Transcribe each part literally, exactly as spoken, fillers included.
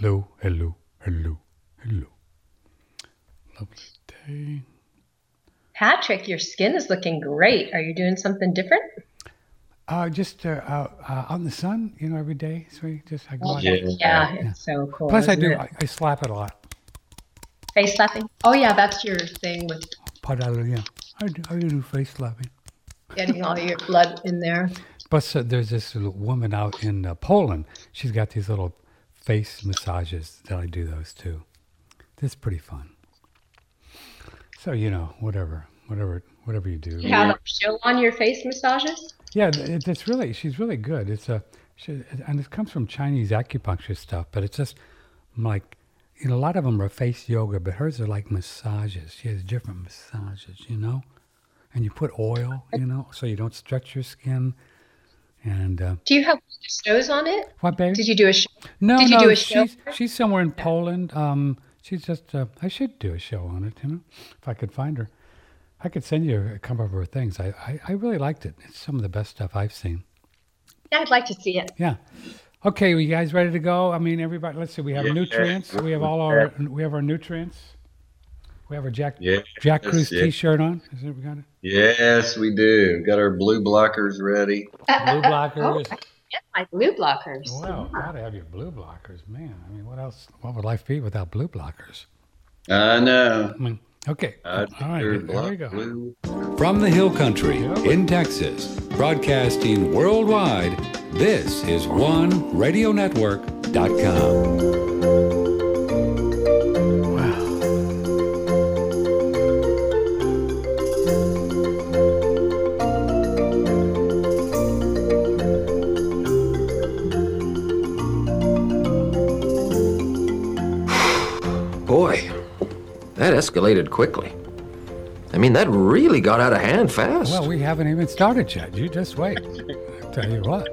Hello, hello, hello, hello. Lovely day. Patrick, your skin is looking great. Are you doing something different? Uh, just uh, uh, uh, out in the sun, you know, every day. So we just I go Oh, out. Yeah. yeah, it's so cool. Plus, I isn't do. it? I, I slap it a lot. Face slapping. Oh yeah, that's your thing with Padalo, yeah. I do, I do face slapping. getting all your blood in there. Plus, uh, there's this little woman out in uh, Poland. She's got these little face massages that I do those too. It's pretty fun. So you know, whatever, whatever, whatever you do. You have a show on your face massages? Yeah, it, it's really she's really good. It's a she, and it comes from Chinese acupuncture stuff, but it's just like you know a lot of them are face yoga, but hers are like massages. She has different massages, you know, and you put oil, you know, so you don't stretch your skin. And uh, Do you have shows on it? what, baby? Did you do a show? No, Did you no, do a show? she's she's somewhere in Poland. Um, she's just uh, I should do a show on it, you know, if I could find her. I could send you a couple of her things. I, I, I really liked it. It's some of the best stuff I've seen. Yeah, I'd like to see it. Yeah. Okay, you guys ready to go? I mean, everybody. Let's see. We have Yeah. nutrients. We have all our. We have our nutrients. We have our Jack Yes, Jack Cruz yes. T-shirt on. Is it? We got it. Yes, we do. Got our blue blockers ready. Blue blockers. Oh, I get my blue blockers. Wow, gotta have your blue blockers, man. I mean, what else? What would life be without blue blockers? I know. I mean, okay. I all right, figured here we block go. blue. From the Hill Country in Texas, broadcasting worldwide, this is one radio network dot com. Boy, that escalated quickly. I mean, that really got out of hand fast. Well, we haven't even started yet. You just wait. I'll tell you what.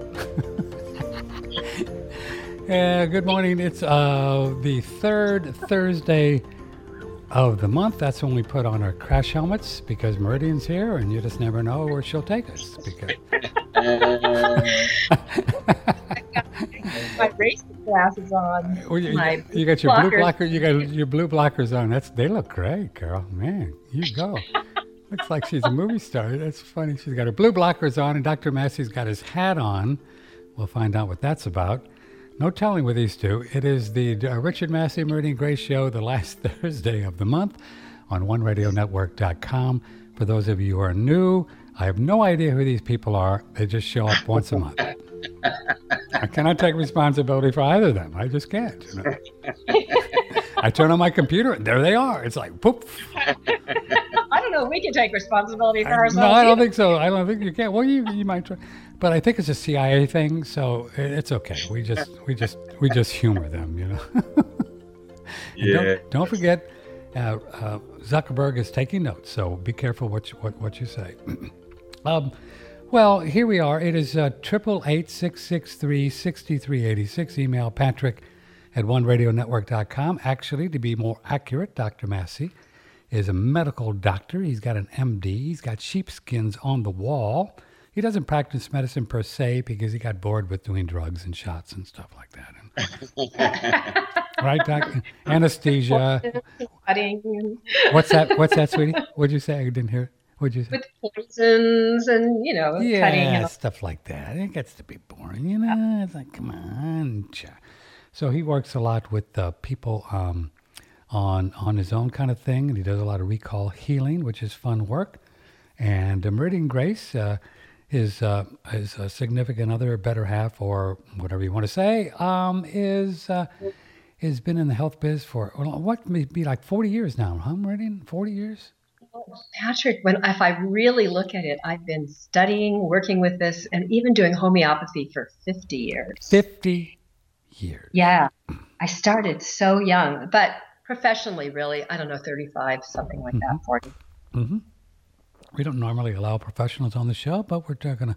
Yeah, good morning. It's uh, the third Thursday of the month. That's when we put on our crash helmets because Meridian's here, and you just never know where she'll take us. Because My racing glasses on. well, you, My you got your blue blockers. blocker. You got your blue blockers on. That's they look great, girl. Man, you go. Looks like she's a movie star. That's funny. She's got her blue blockers on, and Doctor Massey's got his hat on. We'll find out what that's about. No telling with these two. It is the uh, Richard Massey Meridian Gray Show, the last Thursday of the month on one radio network dot com. For those of you who are new, I have no idea who these people are. They just show up once a month. I cannot take responsibility for either of them. I just can't. You know? I turn on my computer, and there they are. It's like, poof. I don't know if we can take responsibility for I- ourselves. no, I don't either. think so. I don't think you can. Well, you you might try, but I think it's a C I A thing, so it- it's okay. We just we just we just humor them, you know. And Yeah. Don't, don't forget, uh, uh, Zuckerberg is taking notes, so be careful what you, what what you say. um, well, here we are. It is uh, triple eight six six three sixty three eighty six. Email Patrick at one radio network dot com. Actually, to be more accurate, Doctor Massey is a medical doctor. He's got an M D. He's got sheepskins on the wall. He doesn't practice medicine per se because he got bored with doing drugs and shots and stuff like that. And, right, Doc? Anesthesia. Cutting and What's that? What's that, sweetie? What'd you say? I didn't hear. What'd you say? with poisons and, you know, cutting. Yeah, And stuff like that. It gets to be boring, you know. It's like, come on. ch- So he works a lot with uh, people um, on on his own kind of thing, and he does a lot of recall healing, which is fun work. And uh, Meridian Grace, uh, his uh, his uh, significant other, better half, or whatever you want to say, um, is uh, has been in the health biz for well, what may be like forty years now, huh, Meridian? Forty years. Patrick, when if I really look at it, I've been studying, working with this, and even doing homeopathy for fifty years. Fifty years. Yeah, I started so young, but professionally, really, I don't know, thirty-five, something like that, forty. Mm-hmm. We don't normally allow professionals on the show, but we're gonna.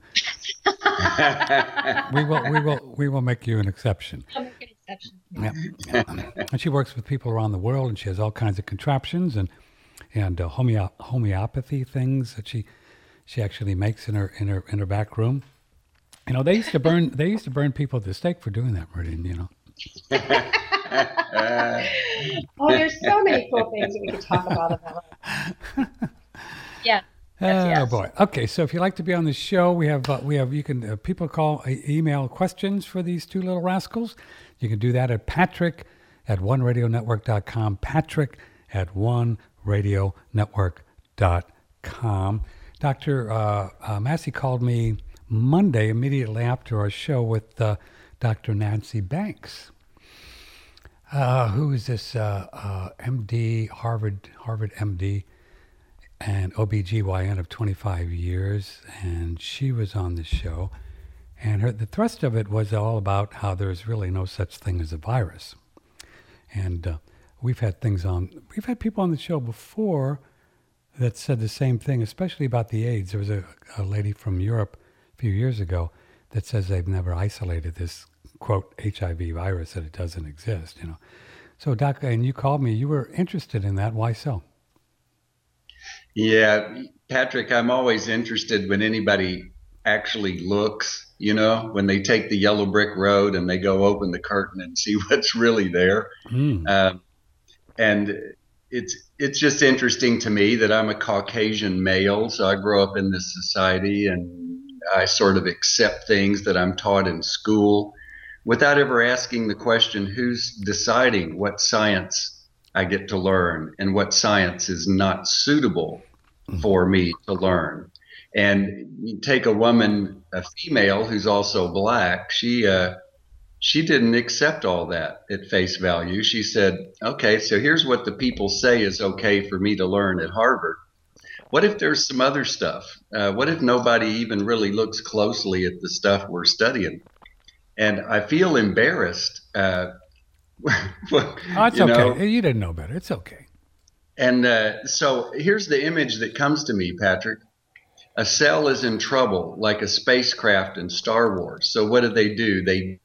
we will. We will. We will make you an exception. I'll make an exception. Yeah, yeah. And she works with people around the world, and she has all kinds of contraptions and and uh, homeo- homeopathy things that she she actually makes in her in her in her back room. You know, they used to burn they used to burn people at the stake for doing that, Meridian. You know. Oh, there's so many cool things that we could talk about about it. Yeah. Oh yes. boy. Okay, so if you'd like to be on the show, we have uh, we have you can uh, people call uh, email questions for these two little rascals. You can do that at Patrick at one radio network dot com. Patrick at one radio network dot com. Doctor Uh, uh, Massey called me Monday immediately after our show with uh, Doctor Nancy Banks. Uh, who is this uh, uh, M D, Harvard Harvard M D, and O B G Y N of twenty-five years, and she was on the show, and her the thrust of it was all about how there's really no such thing as a virus. And uh, we've had things on, we've had people on the show before that said the same thing, especially about the AIDS. There was a, a lady from Europe a few years ago that says they've never isolated this, quote, H I V virus, that it doesn't exist, you know. So, Doc, and you called me, you were interested in that. Why so? Yeah, Patrick, I'm always interested when anybody actually looks, you know, when they take the yellow brick road and they go open the curtain and see what's really there. Mm. Um, and it's it's just interesting to me that I'm a Caucasian male, so I grow up in this society and I sort of accept things that I'm taught in school without ever asking the question, who's deciding what science I get to learn and what science is not suitable for me to learn. And you take a woman, a female who's also black, she uh, she didn't accept all that at face value. She said, okay, so here's what the people say is okay for me to learn at Harvard. What if there's some other stuff? Uh, what if nobody even really looks closely at the stuff we're studying? And I feel embarrassed. Uh, oh, it's you know, okay. You didn't know better. It's okay. And uh, so here's the image that comes to me, Patrick. A cell is in trouble, like a spacecraft in Star Wars. So what do they do? They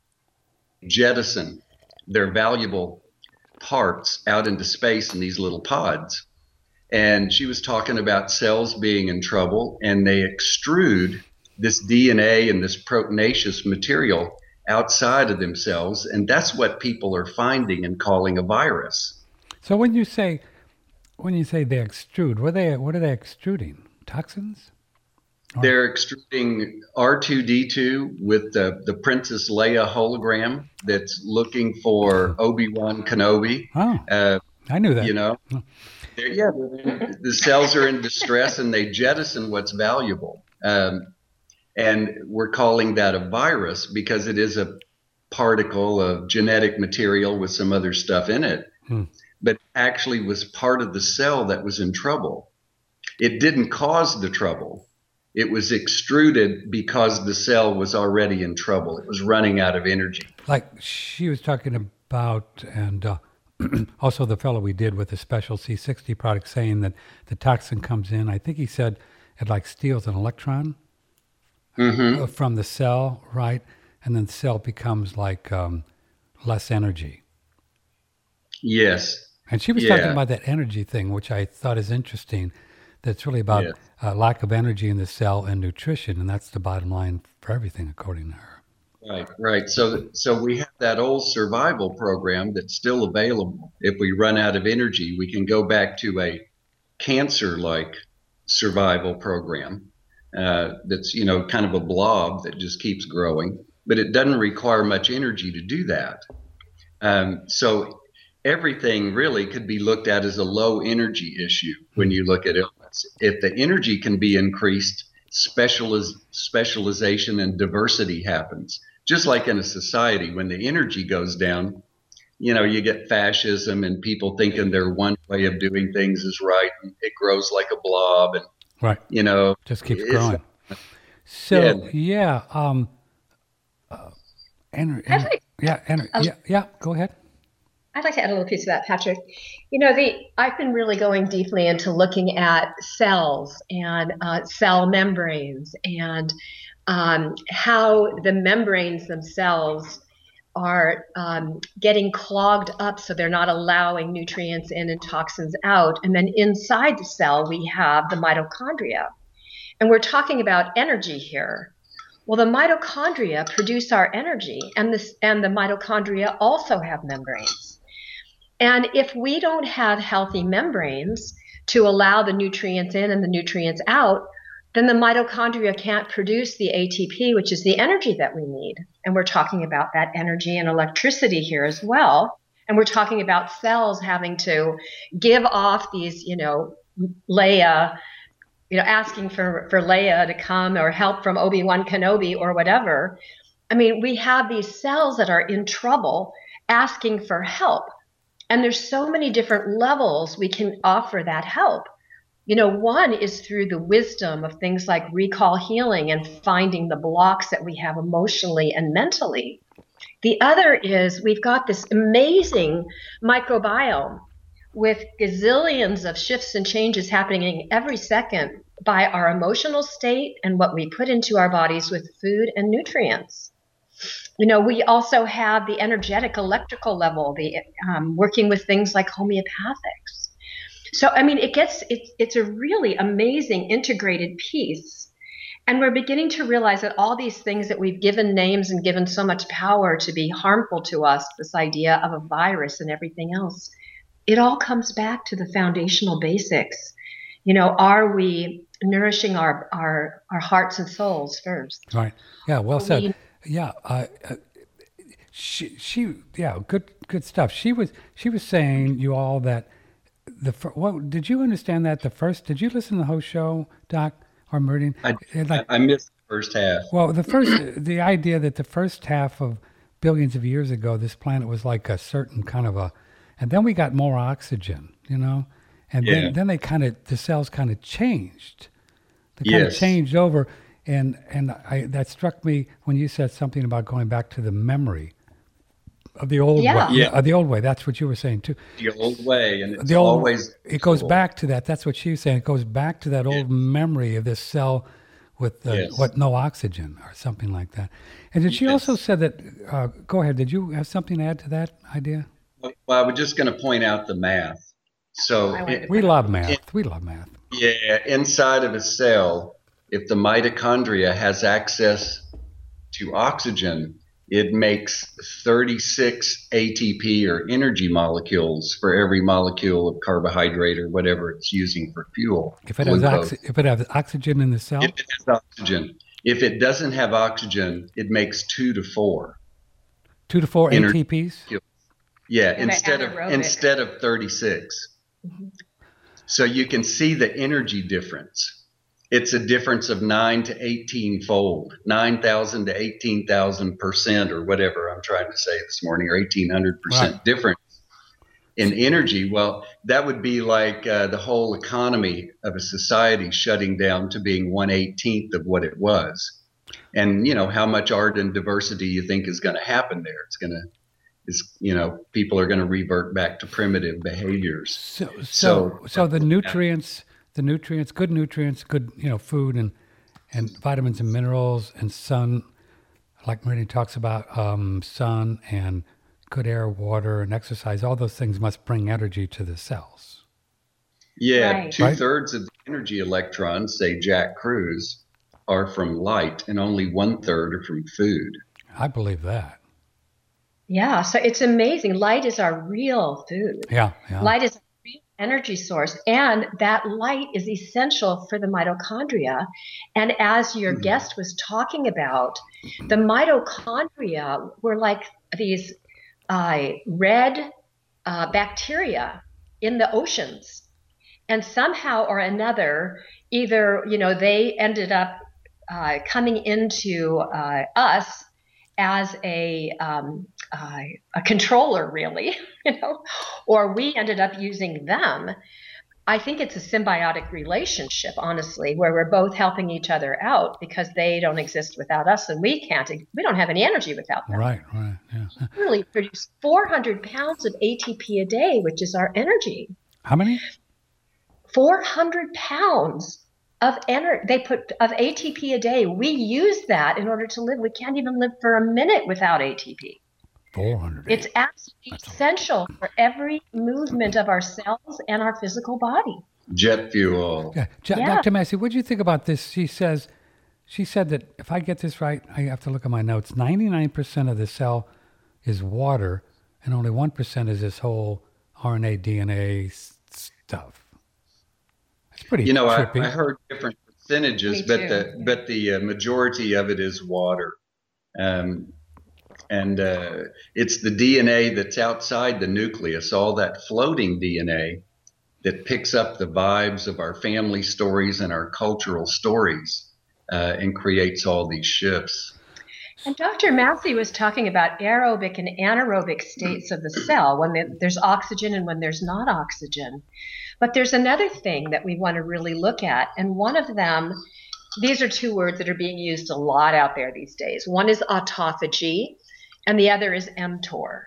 jettison their valuable parts out into space in these little pods. And she was talking about cells being in trouble, and they extrude this D N A and this proteinaceous material outside of themselves, and that's what people are finding and calling a virus. So when you say when you say they extrude, what are they what are they extruding? Toxins? Or? They're extruding R two D two with the, the Princess Leia hologram that's looking for Obi-Wan Kenobi. Oh, uh, I knew that. You know, oh. yeah, the cells are in distress and they jettison what's valuable. Um, And we're calling that a virus because it is a particle of genetic material with some other stuff in it, hmm. but actually was part of the cell that was in trouble. It didn't cause the trouble. It was extruded because the cell was already in trouble. It was running out of energy. Like she was talking about, and uh, also the fellow we did with the special C sixty product saying that the toxin comes in, I think he said it like steals an electron. Mm-hmm. From the cell, right? And then the cell becomes like um, less energy. Yes. And she was yeah. talking about that energy thing, which I thought is interesting. That's really about yes. uh, lack of energy in the cell and nutrition, and that's the bottom line for everything, according to her. Right, right. So, so we have that old survival program that's still available. If we run out of energy, we can go back to a cancer-like survival program. Uh, that's, you know, kind of a blob that just keeps growing, but it doesn't require much energy to do that. Um, so everything really could be looked at as a low energy issue when you look at illness. If the energy can be increased, specializ- specialization and diversity happens. Just like in a society, when the energy goes down, you know, you get fascism and people thinking their one way of doing things is right, and it grows like a blob, and right. You know, just keeps growing. So yeah, yeah, um, uh, and, and like, yeah, and, um, yeah, yeah. Go ahead. I'd like to add a little piece of that, Patrick. You know, the I've been really going deeply into looking at cells and uh, cell membranes and um, how the membranes themselves are um, getting clogged up so they're not allowing nutrients in and toxins out. And then inside the cell, we have the mitochondria. And we're talking about energy here. Well, the mitochondria produce our energy, and, this, and the mitochondria also have membranes. And if we don't have healthy membranes to allow the nutrients in and the nutrients out, then the mitochondria can't produce the A T P, which is the energy that we need. And we're talking about that energy and electricity here as well. And we're talking about cells having to give off these, you know, Leia, you know, asking for, for Leia to come or help from Obi-Wan Kenobi or whatever. I mean, we have these cells that are in trouble asking for help. And there's so many different levels we can offer that help. You know, one is through the wisdom of things like recall healing and finding the blocks that we have emotionally and mentally. The other is we've got this amazing microbiome with gazillions of shifts and changes happening every second by our emotional state and what we put into our bodies with food and nutrients. You know, we also have the energetic electrical level, the um, working with things like homeopathics. So, I mean, it gets, it's, it's a really amazing integrated piece. And we're beginning to realize that all these things that we've given names and given so much power to be harmful to us, this idea of a virus and everything else, it all comes back to the foundational basics. You know, are we nourishing our, our, our hearts and souls first? Right. Yeah, well said. We, yeah. Uh, uh, she, she, yeah, good, good stuff. She was, she was saying you all that, The what did you understand that the first? Did you listen to the whole show, Doc or Meridian? I, like, I missed the first half. Well, the first, the idea that the first half of billions of years ago, this planet was like a certain kind of a, and then we got more oxygen, you know, and yeah. then then they kind of the cells kind of changed, they yes. kind of changed over, and and I that struck me when you said something about going back to the memory of the old yeah. way. Yeah. Uh, the old way. That's what you were saying too. The old way, and it's the old, always it goes cool. back to that. That's what she was saying. It goes back to that old Yeah. memory of this cell with uh, Yes. what no oxygen or something like that. And then she Yes. also said that. Uh, go ahead. Did you have something to add to that idea? Well, I was just going to point out the math. So, it, We love math. We love math. yeah, inside of a cell, if the mitochondria has access to oxygen, it makes thirty-six A T P or energy molecules for every molecule of carbohydrate or whatever it's using for fuel. If it has glucose. oxy- if it has oxygen in the cell, If it has oxygen. If it doesn't have oxygen, it makes two to four. two to four Ener- A T Ps. Yeah, And instead of anaerobic. instead of thirty-six. Mm-hmm. So you can see the energy difference. It's a difference of nine to eighteen fold, nine thousand to eighteen thousand percent or whatever I'm trying to say this morning, or eighteen hundred percent Right. difference in energy. Well, that would be like uh, the whole economy of a society shutting down to being one eighteenth of what it was. And, you know, how much art and diversity you think is going to happen there? It's going to, is you know, people are going to revert back to primitive behaviors. So so So- so the nutrients, the nutrients, good nutrients, good you know food and and vitamins and minerals and sun, like Meridian talks about, um, sun and good air, water, and exercise. All those things must bring energy to the cells. Yeah, Right. two Right. thirds of the energy electrons, say Jack Kruse, are from light, and only one third are from food. I believe that. Yeah, so it's amazing. Light is our real food. Yeah, yeah. Light is a real energy source, and that light is essential for the mitochondria. And as your Mhm. guest was talking about, the mitochondria were like these uh, red uh, bacteria in the oceans. And somehow or another, either, you know, they ended up uh, coming into uh, us as a um, uh, a controller, really, you know, or we ended up using them. I think it's a symbiotic relationship, honestly, where we're both helping each other out because they don't exist without us, and we can't. We don't have any energy without them. Right, right. Yeah. We really produce four hundred pounds of A T P a day, which is our energy. How many? four hundred pounds of energy they put of A T P a day. We use that in order to live. We can't even live for a minute without A T P. Four hundred. It's absolutely That's a- essential for every movement of our cells and our physical body. Jet fuel. Yeah. Jo- Yeah. Doctor Massey, what do you think about this? She says, she said that if I get this right, I have to look at my notes. ninety-nine percent of the cell is water, and only one percent is this whole R N A, D N A s- stuff. It's pretty You know, I, trippy. I heard different percentages, Me but too. the but the uh, majority of it is water, um, and uh, it's the D N A that's outside the nucleus, all that floating D N A that picks up the vibes of our family stories and our cultural stories, uh, and creates all these shifts. And Doctor Massey was talking about aerobic and anaerobic states of the cell, when there's oxygen and when there's not oxygen. But there's another thing that we want to really look at, and one of them, these are two words that are being used a lot out there these days. One is autophagy, and the other is mTOR.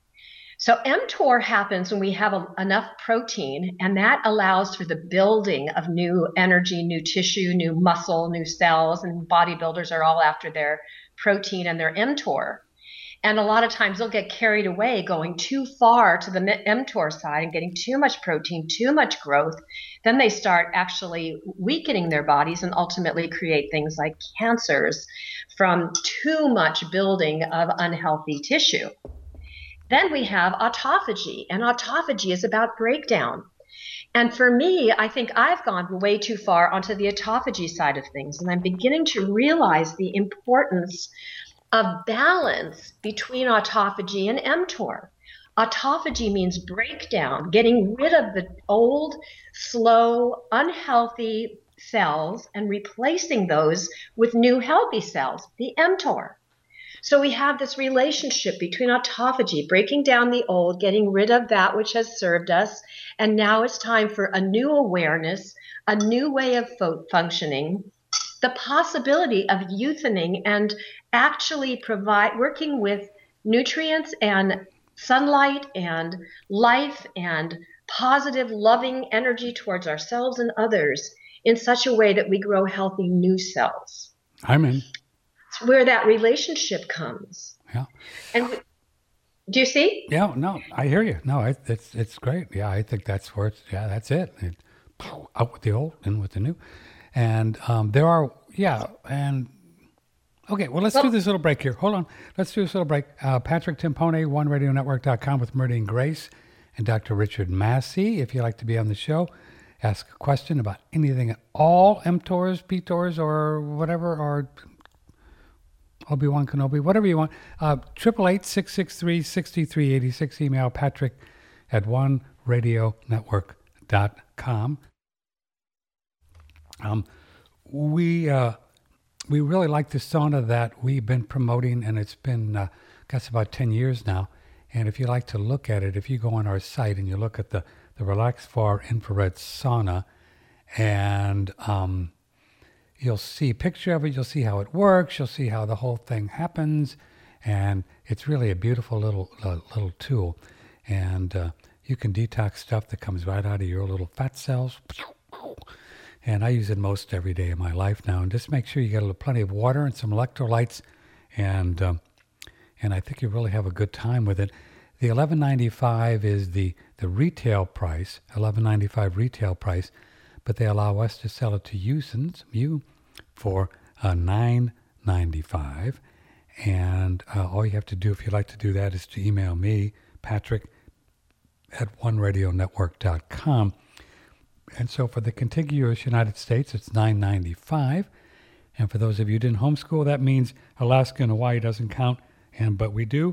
So mTOR happens when we have a, enough protein, and that allows for the building of new energy, new tissue, new muscle, new cells, and bodybuilders are all after their protein and their mTOR. And a lot of times they'll get carried away going too far to the mTOR side and getting too much protein, too much growth. Then they start actually weakening their bodies and ultimately create things like cancers from too much building of unhealthy tissue. Then we have autophagy, and autophagy is about breakdown. And for me, I think I've gone way too far onto the autophagy side of things, and I'm beginning to realize the importance of balance between autophagy and mTOR. Autophagy means breakdown, getting rid of the old, slow, unhealthy cells and replacing those with new healthy cells, the mTOR. So we have this relationship between autophagy, breaking down the old, getting rid of that which has served us, and now it's time for a new awareness, a new way of fo- functioning, the possibility of youthening and actually provide working with nutrients and sunlight and life and positive, loving energy towards ourselves and others in such a way that we grow healthy new cells. I'm in. It's where that relationship comes. Yeah. And we, do you see? Yeah, no, I hear you. No, I, it's it's great. Yeah, I think that's where it's, yeah, that's it. it out with the old, in with the new. And um, there are, yeah, and, okay, well, let's well, do this little break here. Hold on. Let's do this little break. Uh, Patrick Timpone, one radio network dot com with Meridian Grace and Doctor Richard Massey. If you'd like to be on the show, ask a question about anything at all, mTORs, PTORs, or whatever, or Obi-Wan Kenobi, whatever you want. Uh, eight eight eight, six six three, six three eight six. Email Patrick at one radio network dot com. Um, we uh, we really like the sauna that we've been promoting, and it's been, uh, I guess, about ten years now. And if you like to look at it, if you go on our site and you look at the, the RelaxFar infrared sauna, and um, you'll see a picture of it, you'll see how it works, you'll see how the whole thing happens, and it's really a beautiful little uh, little tool. And uh, you can detox stuff that comes right out of your little fat cells. And I use it most every day of my life now. And just make sure you get plenty of water and some electrolytes, and um, and I think you really have a good time with it. The eleven ninety-five is the the retail price, eleven ninety-five retail price, but they allow us to sell it to you, you for uh, nine ninety-five. And uh, all you have to do, if you'd like to do that, is to email me, Patrick, at one radio network dot com. And so for the contiguous United States, it's nine ninety-five. And for those of you who didn't homeschool, that means Alaska and Hawaii doesn't count. And but we do.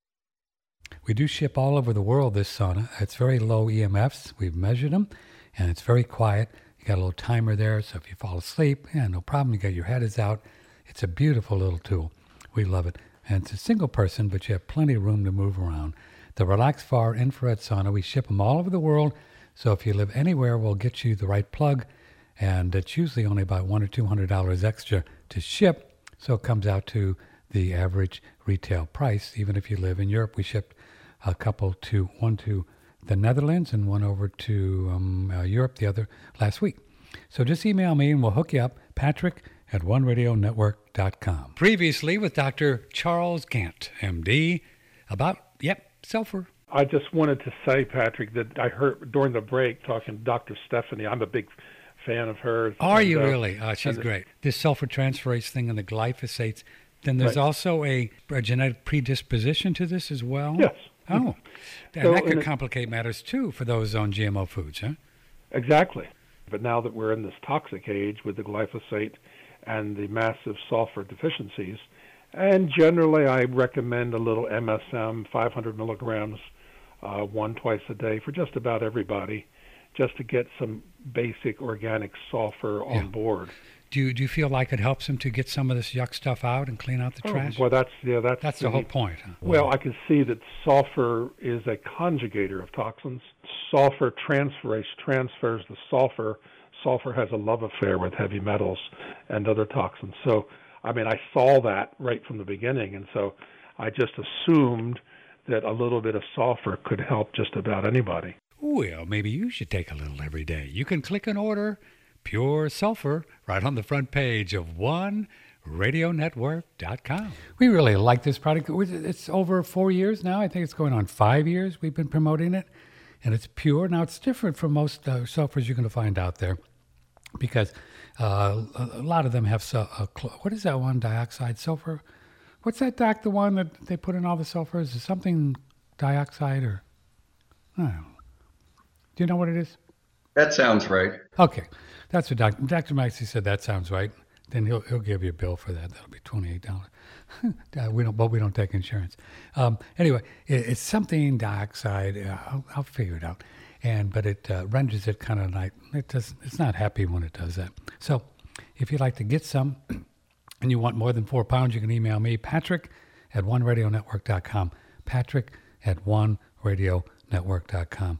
We do ship all over the world, this sauna. It's very low E M Fs. We've measured them, and it's very quiet. You got a little timer there, so if you fall asleep, yeah, no problem. You got your head is out. It's a beautiful little tool. We love it. And it's a single person, but you have plenty of room to move around. The RelaxFar infrared sauna, we ship them all over the world. So if you live anywhere, we'll get you the right plug, and it's usually only about one or two hundred dollars extra to ship. So it comes out to the average retail price. Even if you live in Europe, we shipped a couple to one to the Netherlands and one over to um, uh, Europe the other last week. So just email me and we'll hook you up, Patrick at one radio network dot com. Previously with Doctor Charles Gant, M D, about, yep, sulfur. I just wanted to say, Patrick, that I heard during the break talking to Doctor Stephanie. I'm a big fan of hers. Are and, you uh, really? Oh, she's great. This sulfur-transferase thing and the glyphosates. Then there's right. also a, a genetic predisposition to this as well? Yes, Oh, and So, that could and it- complicate matters too for those on G M O foods, huh? Exactly. But now that we're in this toxic age with the glyphosate and the massive sulfur deficiencies, and generally I recommend a little M S M, five hundred milligrams, uh, one twice a day for just about everybody, just to get some basic organic sulfur on Yeah. board. Do you, do you feel like it helps them to get some of this yuck stuff out and clean out the trash? Oh, well, that's yeah, that's That's the whole point. Huh? Well, I can see that sulfur is a conjugator of toxins. Sulfur transferase transfers the sulfur. Sulfur has a love affair with heavy metals and other toxins. So, I mean, I saw that right from the beginning, and so I just assumed that a little bit of sulfur could help just about anybody. Well, maybe you should take a little every day. You can click and order Pure Sulfur right on the front page of one radio network dot com. We really like this product. It's over four years now. I think it's going on five years we've been promoting it. And it's pure. Now, it's different from most uh, sulfurs you're going to find out there because uh, a, a lot of them have, su- uh, cl- what is that one, dioxide sulfur? What's that, Doc, the one that they put in all the sulfurs? Is it something dioxide or, I don't know. Do you know what it is? That sounds right. Okay. That's what Doctor Doctor Maxey said. That sounds right. Then he'll he'll give you a bill for that. That'll be twenty-eight dollars. uh, we don't, but we don't take insurance. Um, anyway, it, it's something dioxide. Uh, I'll, I'll figure it out. And but it uh, renders it kind of like it does. It's not happy when it does that. So, if you'd like to get some, and you want more than four pounds, you can email me, Patrick at one radio network dot com. Patrick at one radio network dot com.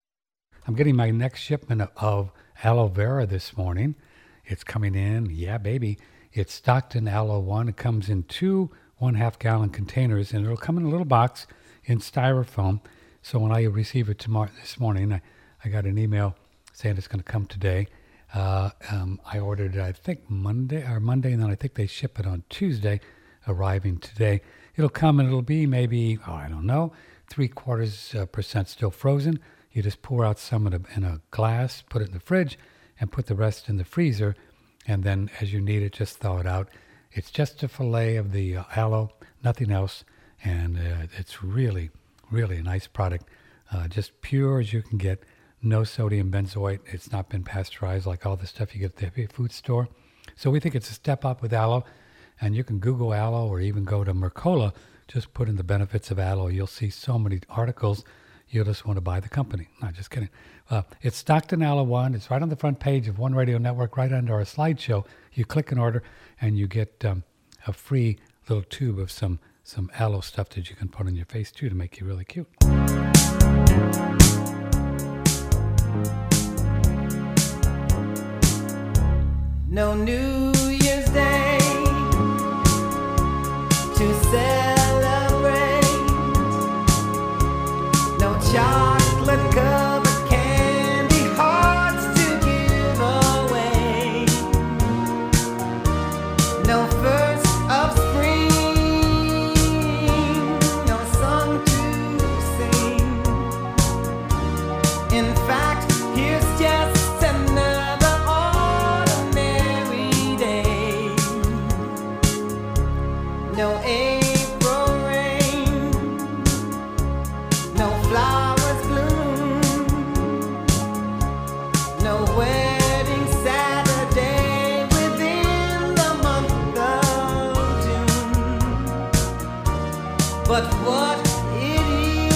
I'm getting my next shipment of aloe vera this morning. It's coming in, yeah, baby. It's Stockton Aloe One. It comes in two one-half gallon containers, and it'll come in a little box in styrofoam. So when I receive it tomorrow, this morning, I, I got an email saying it's going to come today. Uh, um, I ordered it, I think, Monday, or Monday, and then I think they ship it on Tuesday, arriving today. It'll come, and it'll be maybe, oh, I don't know, three-quarters uh, percent still frozen. You just pour out some in a, in a glass, put it in the fridge, and put the rest in the freezer. And then as you need it, just thaw it out. It's just a fillet of the uh, aloe, nothing else. And uh, it's really, really a nice product. Uh, just pure as you can get. No sodium benzoate. It's not been pasteurized like all the stuff you get at the food store. So we think it's a step up with aloe. And you can Google aloe or even go to Mercola. Just put in the benefits of aloe. You'll see so many articles. You'll just want to buy the company. No, just kidding. Uh, it's Stockton Aloe One. It's right on the front page of One Radio Network, right under our slideshow. You click an order, and you get um, a free little tube of some, some aloe stuff that you can put on your face, too, to make you really cute. No New Year's Day to celebrate. No chocolate covered candy hearts to give away. No first of spring, no song to sing. In fact, here's just another ordinary day. No April rain, no flowers bloom, no wedding Saturday within the month of June. But what it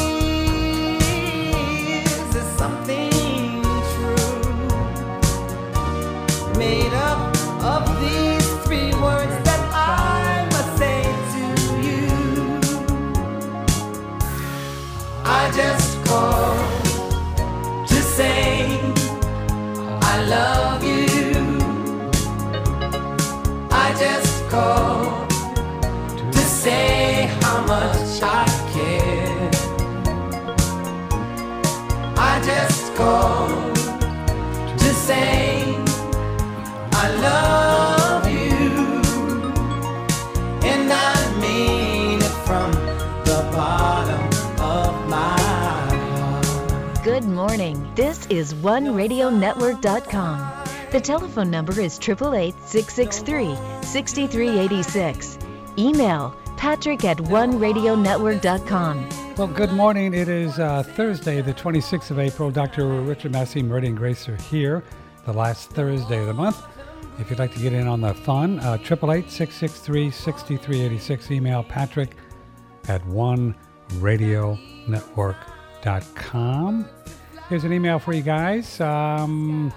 is is something true, made up of these three words that I must say to you. I just called to say I love you. I just called to say how much I care. I just called to say I love you, and I mean it from the bottom of my heart. Good morning. This is one radio network dot com. The telephone number is eight eight eight, six six three, six three eight six. Email Patrick at one radio network dot com Well, good morning. It is uh, Thursday, the twenty-sixth of April. Doctor Richard Massey, Meridian Grace are here, the last Thursday of the month. If you'd like to get in on the fun, uh, eight eight eight, six six three, six three eight six. Email Patrick at one radio network dot com. Here's an email for you guys. Um,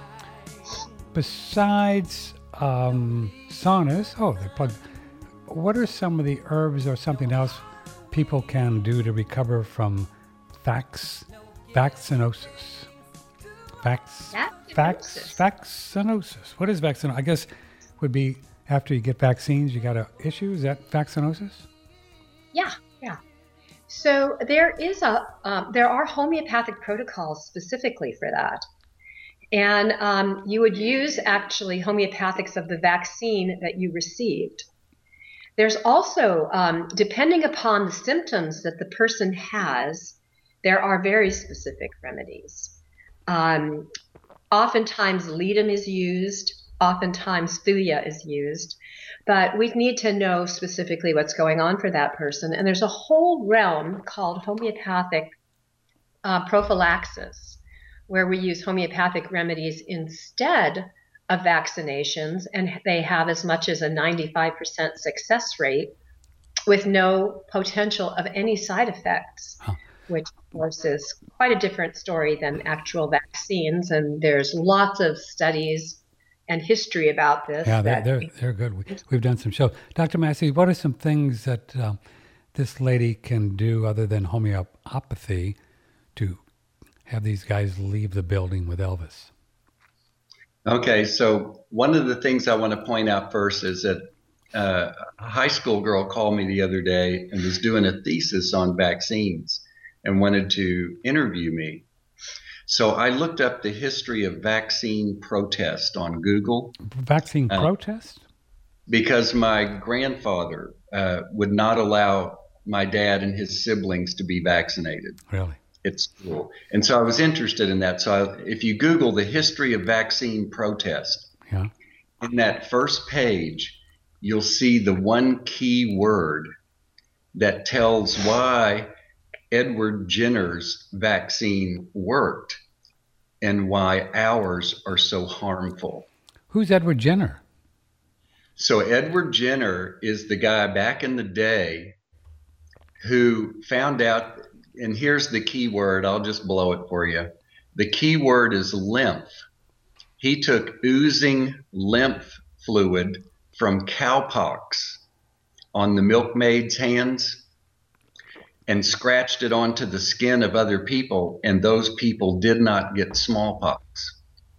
besides um, saunas, oh, they plug. What are some of the herbs or something else people can do to recover from vax, vaccinosis? Vax, vax, vaccinosis. What is vaccinosis? I guess would be after you get vaccines, you got an issue. Is that vaccinosis? Yeah, yeah. So there is a, um, there are homeopathic protocols specifically for that. And um, you would use actually homeopathics of the vaccine that you received. There's also, um, depending upon the symptoms that the person has, there are very specific remedies. Um, oftentimes Ledum is used, oftentimes Thuya is used, but we need to know specifically what's going on for that person. And there's a whole realm called homeopathic uh, prophylaxis, where we use homeopathic remedies instead of vaccinations, and they have as much as a ninety-five percent success rate with no potential of any side effects, huh. which of course is quite a different story than actual vaccines. And there's lots of studies and history about this. Yeah, they're, they're, they're good. We, we've done some shows. Doctor Massey, what are some things that um, this lady can do other than homeopathy to have these guys leave the building with Elvis? Okay, so one of the things I want to point out first is that uh, a high school girl called me the other day and was doing a thesis on vaccines and wanted to interview me. So I looked up the history of vaccine protest on Google. Vaccine uh, protest? Because my grandfather uh, would not allow my dad and his siblings to be vaccinated. Really? At school. And so I was interested in that. So I, if you Google the history of vaccine protest, yeah. in that first page, you'll see the one key word that tells why Edward Jenner's vaccine worked and why ours are so harmful. Who's Edward Jenner? So Edward Jenner is the guy back in the day who found out. And here's the key word. I'll just blow it for you. The key word is lymph. He took oozing lymph fluid from cowpox on the milkmaid's hands and scratched it onto the skin of other people, and those people did not get smallpox.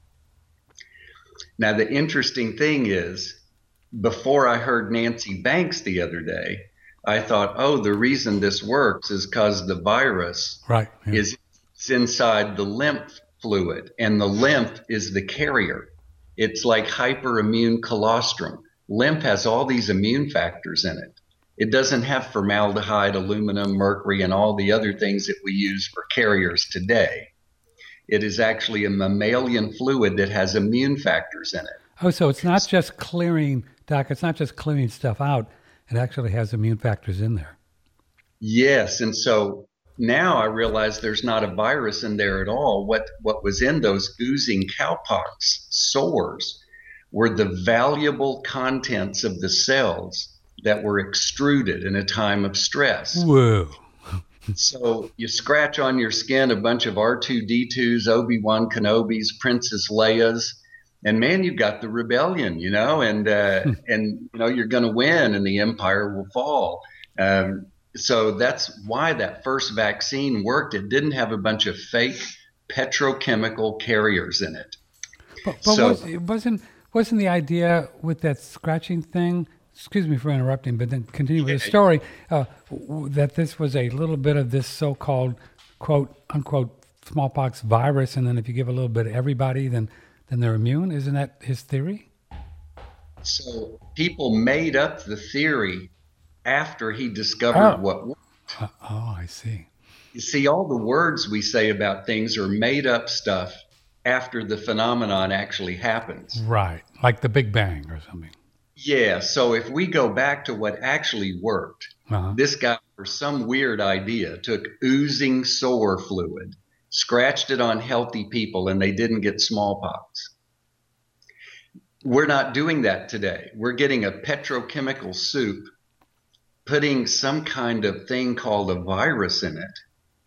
Now, the interesting thing is, before I heard Nancy Banks the other day, I thought, oh, the reason this works is because the virus right, yeah. is inside the lymph fluid, and the lymph is the carrier. It's like hyperimmune colostrum. Lymph has all these immune factors in it. It doesn't have formaldehyde, aluminum, mercury, and all the other things that we use for carriers today. It is actually a mammalian fluid that has immune factors in it. Oh, so it's not just clearing, Doc, it's not just clearing stuff out. It actually has immune factors in there. Yes, and so now I realize there's not a virus in there at all. What what was in those oozing cowpox sores were the valuable contents of the cells that were extruded in a time of stress. Whoa. So you scratch on your skin a bunch of R two D twos, Obi-Wan Kenobis, Princess Leia's, and man, you've got the rebellion, you know, and uh, hmm. and you know you're going to win, and the empire will fall. Um, so that's why that first vaccine worked. It didn't have a bunch of fake petrochemical carriers in it. But, but so, was, it wasn't wasn't the idea with that scratching thing? Excuse me for interrupting, but then continue with the story. Uh, w- that this was a little bit of this so-called quote unquote smallpox virus, and then if you give a little bit to everybody, then then they're immune. Isn't that his theory? So people made up the theory after he discovered oh. what worked. Uh, oh, I see. You see, all the words we say about things are made up stuff after the phenomenon actually happens. Right, like the Big Bang or something. Yeah, so if we go back to what actually worked, Uh-huh. This guy, for some weird idea, took oozing sore fluid, scratched it on healthy people, and they didn't get smallpox. We're not doing that today. We're getting a petrochemical soup, putting some kind of thing called a virus in it.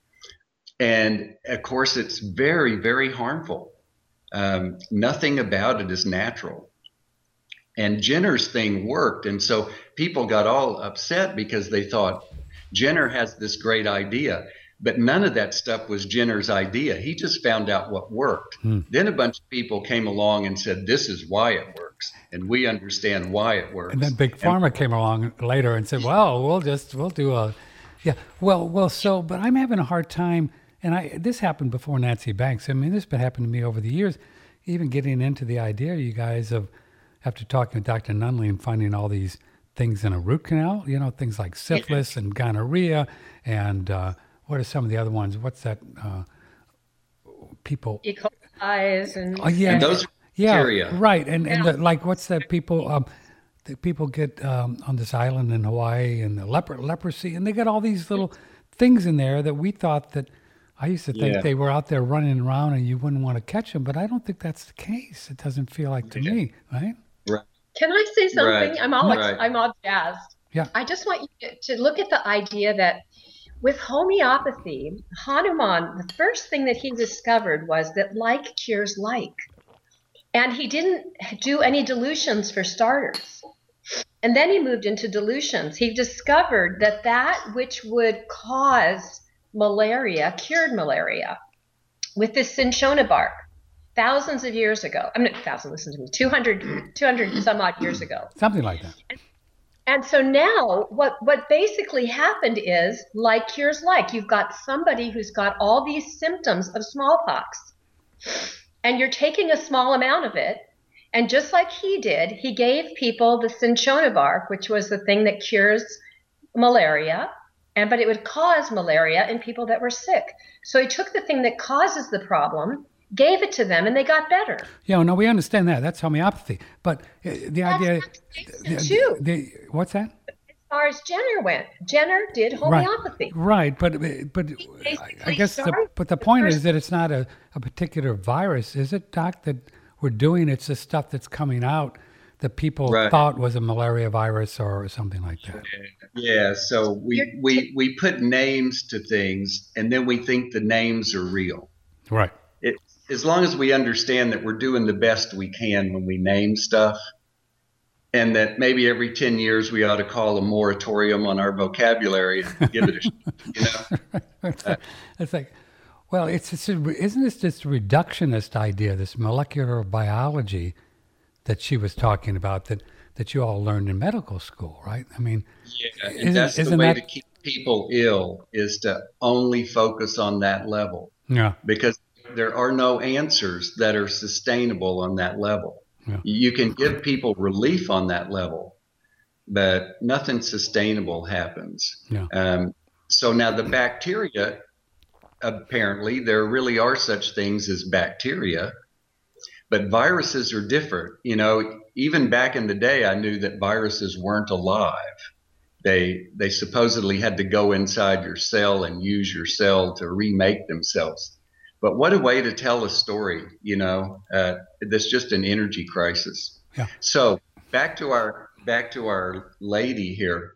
And of course, it's very, very harmful. Um, nothing about it is natural. And Jenner's thing worked. And so people got all upset because they thought Jenner has this great idea. But none of that stuff was Jenner's idea. He just found out what worked. Hmm. Then a bunch of people came along and said, this is why it works. And we understand why it works. And then Big Pharma and, came along later and said, well, we'll just, we'll do a, yeah. Well, well, so, but I'm having a hard time. And I, this happened before Nancy Banks. I mean, this has been happening to me over the years, even getting into the idea, you guys, of after talking with Doctor Nunley and finding all these things in a root canal, you know, things like syphilis and gonorrhea and, uh, what are some of the other ones? What's that? Uh, people. E. coli and. Oh, yeah. And those are yeah, bacteria. Right. And, yeah. and the, like, what's that people, um, the people get um, on this island in Hawaii and the leper, leprosy, and they got all these little things in there that we thought that, I used to think yeah. they were out there running around and you wouldn't want to catch them, but I don't think that's the case. It doesn't feel like to yeah. me, right? Right. Can I say something? Right. I'm all right. I'm all jazzed. Yeah. I just want you to look at the idea that with homeopathy, Hanuman, the first thing that he discovered was that like cures like. And he didn't do any dilutions for starters. And then he moved into dilutions. He discovered that that which would cause malaria cured malaria with this cinchona bark thousands of years ago. I mean, thousand, listen to me, two hundred, two hundred some odd years ago. Something like that. And, and so now what, what basically happened is like cures like. You've got somebody who's got all these symptoms of smallpox and you're taking a small amount of it. And just like he did, he gave people the cinchona bark, which was the thing that cures malaria. And, but it would cause malaria in people that were sick. So he took the thing that causes the problem, gave it to them, and they got better. Yeah, no, we understand that. That's homeopathy. But uh, the That's idea... The, too. The, the, what's that? As far as Jenner went, Jenner did homeopathy. Right, right. but but I guess the, but the point the is that it's not a, a particular virus, is it, Doc, that we're doing? It's the stuff that's coming out that people right. thought was a malaria virus or something like that. Yeah, so we, we, we put names to things, and then we think the names are real. Right. It, as long as we understand that we're doing the best we can when we name stuff, and that maybe every ten years we ought to call a moratorium on our vocabulary and give it a, you know. it's, like, it's like, well, it's, it's a, isn't this this reductionist idea, this molecular biology that she was talking about that, that you all learned in medical school, right? I mean, yeah, and that's the way that... to keep people ill is to only focus on that level. Yeah. Because there are no answers that are sustainable on that level. Yeah. You can give people relief on that level, but nothing sustainable happens. Yeah. Um, so now the bacteria, apparently there really are such things as bacteria. But viruses are different. You know, even back in the day, I knew that viruses weren't alive. They they supposedly had to go inside your cell and use your cell to remake themselves. But what a way to tell a story, you know, uh, that's just an energy crisis. Yeah. So back to our back to our lady here.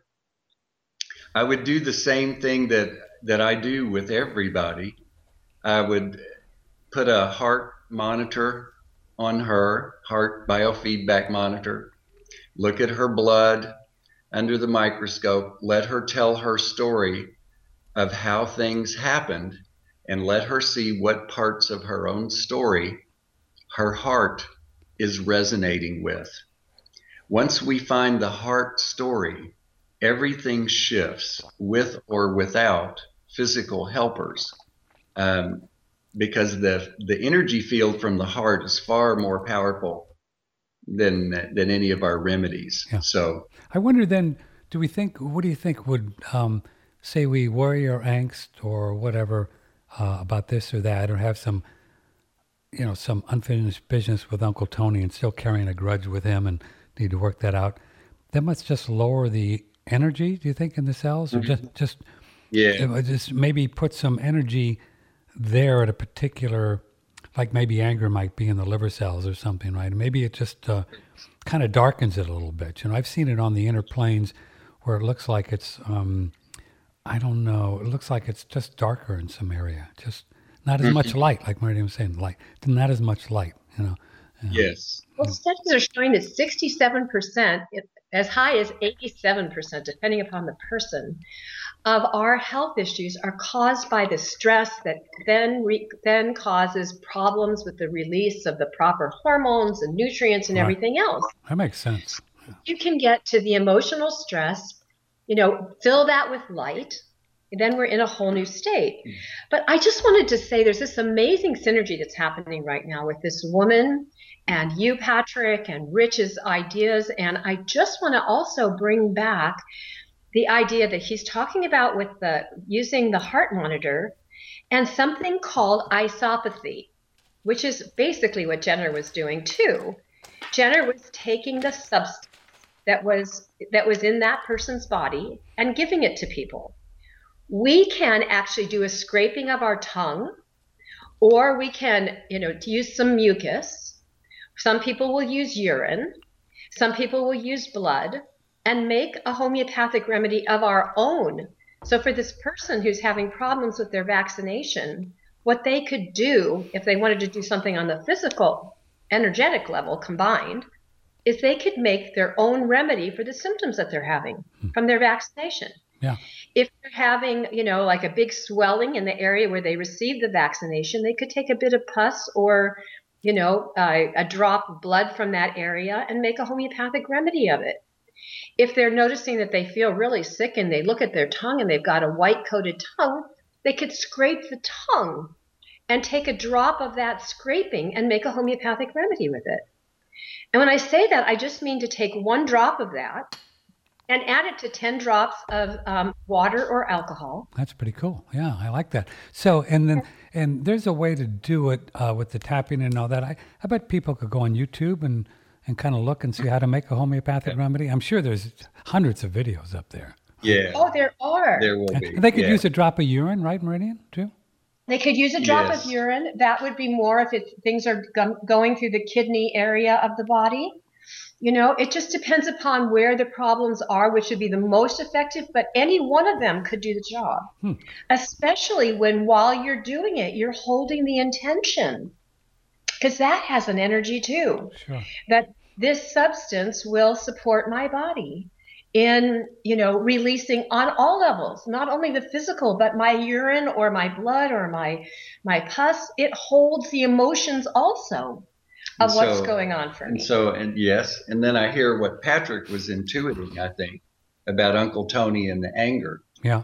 I would do the same thing that, that I do with everybody. I would put a heart monitor on her, heart biofeedback monitor, look at her blood under the microscope, let her tell her story of how things happened, and let her see what parts of her own story her heart is resonating with. Once we find the heart story, everything shifts with or without physical helpers. Um, because the the energy field from the heart is far more powerful than than any of our remedies. Yeah. So I wonder then, do we think, what do you think would, um, say we worry or angst or whatever uh, about this or that, or have some, you know, some unfinished business with Uncle Tony and still carrying a grudge with him and need to work that out, that must just lower the energy, do you think, in the cells? Or Mm-hmm. just, just, Yeah. it would just maybe put some energy there at a particular, like maybe anger might be in the liver cells or something, right? And maybe it just uh, kind of darkens it a little bit. You know, I've seen it on the inner planes where it looks like it's, um, I don't know, it looks like it's just darker in some area. Just not as much light, like Meridian was saying, light. Not as much light, you know. Yes. Well, studies are showing that sixty-seven percent, as high as eighty-seven percent, depending upon the person, of our health issues are caused by the stress that then re- then causes problems with the release of the proper hormones and nutrients and Right. everything else. That makes sense. You can get to the emotional stress, you know, fill that with light, and then we're in a whole new state. But I just wanted to say there's this amazing synergy that's happening right now with this woman and you, Patrick, and Rich's ideas. And I just want to also bring back the idea that he's talking about with the using the heart monitor and something called isopathy, which is basically what Jenner was doing too. Jenner was taking the substance that was that was in that person's body and giving it to people. We can actually do a scraping of our tongue, or we can, you know, use some mucus. Some people will use urine. Some people will use blood and make a homeopathic remedy of our own. So for this person who's having problems with their vaccination, what they could do if they wanted to do something on the physical, energetic level combined, is they could make their own remedy for the symptoms that they're having from their vaccination. Yeah. If they're having, you know, like a big swelling in the area where they received the vaccination, they could take a bit of pus or, you know, uh, a drop of blood from that area and make a homeopathic remedy of it. If they're noticing that they feel really sick and they look at their tongue and they've got a white coated tongue, they could scrape the tongue and take a drop of that scraping and make a homeopathic remedy with it. And when I say that, I just mean to take one drop of that and add it to ten drops of um, water or alcohol. That's pretty cool. Yeah, I like that. So, and then, and there's a way to do it uh, with the tapping and all that. I, I bet people could go on YouTube and, and kind of look and see how to make a homeopathic remedy. I'm sure there's hundreds of videos up there. Yeah. Oh, there are. There will be. And they could yeah. use a drop of urine, right, Meridian, too? They could use a drop Yes. of urine. That would be more if it, things are go- going through the kidney area of the body. You know, it just depends upon where the problems are, which would be the most effective, but any one of them could do the job, Hmm. especially when while you're doing it, you're holding the intention, because that has an energy too, Sure. that this substance will support my body in, you know, releasing on all levels, not only the physical, but my urine or my blood or my, my pus. It holds the emotions also of And what's so- going on for And me. so, and yes, and then I hear what Patrick was intuiting, I think, about Uncle Tony and the anger, Yeah.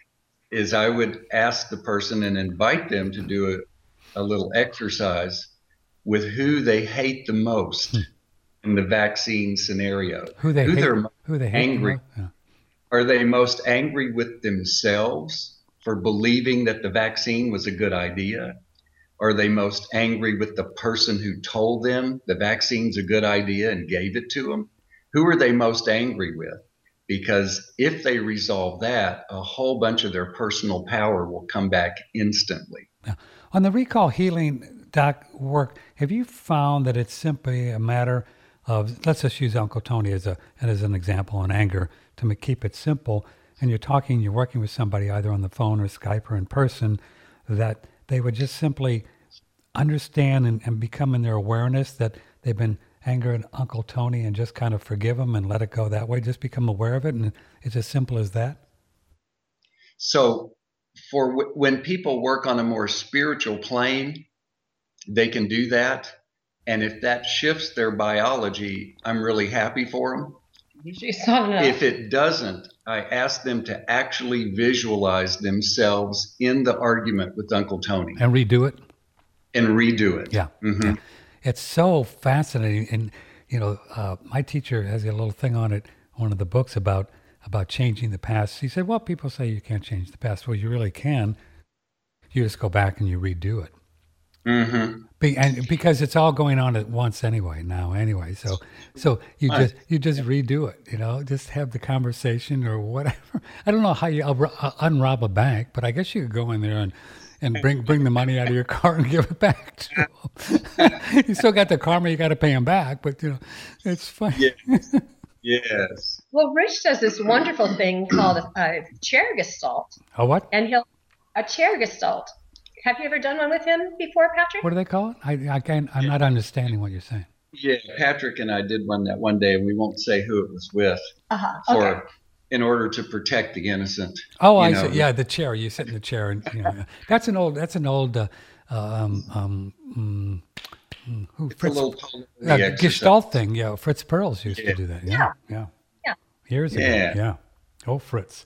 is I would ask the person and invite them to do a, a little exercise with who they hate the most in the vaccine scenario. Who they hate. they're Who they hate. the angry. most. Yeah. Are they most angry with themselves for believing that the vaccine was a good idea? Are they most angry with the person who told them the vaccine's a good idea and gave it to them? Who are they most angry with? Because if they resolve that, a whole bunch of their personal power will come back instantly. Yeah. On the recall healing doc work, have you found that it's simply a matter of, let's just use Uncle Tony as a as an example on anger to make, keep it simple, and you're talking, you're working with somebody either on the phone or Skype or in person, that they would just simply understand and, and become in their awareness that they've been angering Uncle Tony and just kind of forgive him and let it go that way, just become aware of it, and it's as simple as that? So for w- when people work on a more spiritual plane, they can do that. And if that shifts their biology, I'm really happy for them. Usually it's not enough. If it doesn't, I ask them to actually visualize themselves in the argument with Uncle Tony And redo it? and redo it. Yeah. Mhm. Yeah. It's so fascinating. And, you know, uh, my teacher has a little thing on it, one of the books about about changing the past. He said, well, people say you can't change the past. Well, you really can. You just go back and you redo it. Mm-hmm. Be, and because it's all going on at once anyway now anyway. So so you Right. just you just redo it, you know, just have the conversation or whatever. I don't know how you uh, uh, unrob a bank, but I guess you could go in there and and bring bring the money out of your car and give it back to them. You still got the karma, you got to pay them back, but you know, it's fun. Yes. Yes. Well, Rich does this wonderful thing called a, a chair gestalt, Oh, what? and he'll a chair gestalt. Have you ever done one with him before, Patrick? What do they call it? I I can't. I'm not understanding what you're saying. Yeah, Patrick and I did one that one day, and we won't say who it was with, Uh-huh. for Okay. in order to protect the innocent. Oh, you I know. see. Yeah, the chair. You sit in the chair, and you know, that's an old. That's an old. Uh, um, um, mm, mm, who, It's a Fritz, little uh, polarity exercise. Gestalt thing. Yeah, Fritz Perls used Yeah. to do that. Yeah, yeah. Yeah. Years ago. Yeah. Yeah. Oh, Fritz.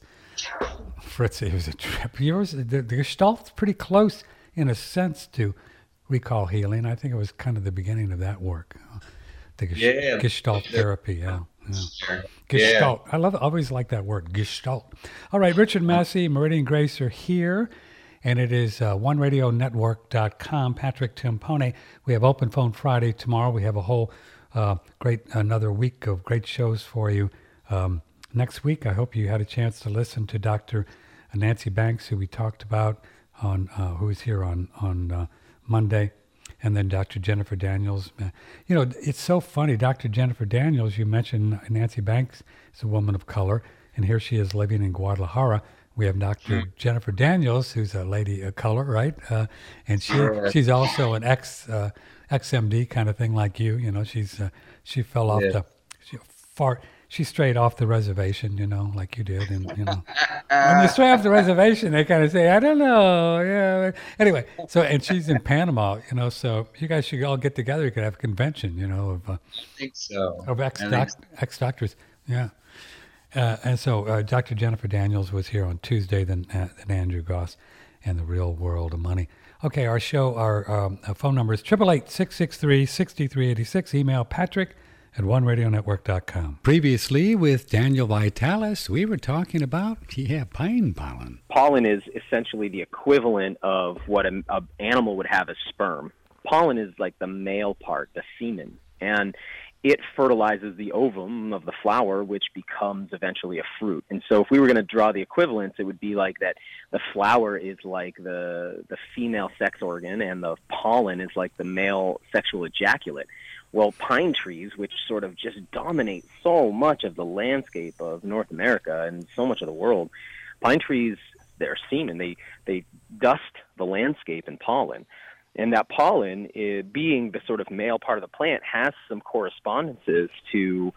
Fritz, it was a trip. Yours, the, the Gestalt's pretty close in a sense to recall healing. I think it was kind of the beginning of that work. uh, The ges- Yeah. Gestalt therapy. Yeah. Yeah. Yeah. Gestalt. I love. I always like that word, Gestalt. All right, Richard Massey, Meridian Grace are here, and it is uh, one radio network dot com. Patrick Timpone. We have Open Phone Friday tomorrow. We have a whole uh, great another week of great shows for you. Um, next week, I hope you had a chance to listen to Doctor Nancy Banks, who we talked about on, uh, who was here on on uh, Monday. And then Doctor Jennifer Daniels. Uh, You know, it's so funny. Doctor Jennifer Daniels, you mentioned Nancy Banks is a woman of color, and here she is living in Guadalajara. We have Doctor Jennifer Daniels, who's a lady of color, right? Uh, and she Sure. she's also an ex uh, ex M D kind of thing like you. You know, she's uh, she fell off Yeah. the she far she strayed off the reservation, you know, like you did, and you know. When you stray off the reservation, they kind of say, I don't know. Yeah. Anyway, so, and she's in Panama, you know, so you guys should all get together. You could have a convention, you know, of, uh, I think so. of ex, I think doc, ex doctors. Yeah. Uh, and so uh, Doctor Jennifer Daniels was here on Tuesday, then, uh, then Andrew Goss and the Real World of Money. Okay, our show, our, um, our phone number is eight eight eight, six six three, six three eight six. Email Patrick at one radio network dot com. Previously with Daniel Vitalis, we were talking about, yeah, pine pollen. Pollen is essentially the equivalent of what an animal would have as sperm. Pollen is like the male part, the semen, and it fertilizes the ovum of the flower, which becomes eventually a fruit. And so if we were going to draw the equivalence, it would be like that the flower is like the, the female sex organ, and the pollen is like the male sexual ejaculate. Well, pine trees, which sort of just dominate so much of the landscape of North America and so much of the world, pine trees, they're semen. They, they dust the landscape in pollen. And that pollen, uh, being the sort of male part of the plant, has some correspondences to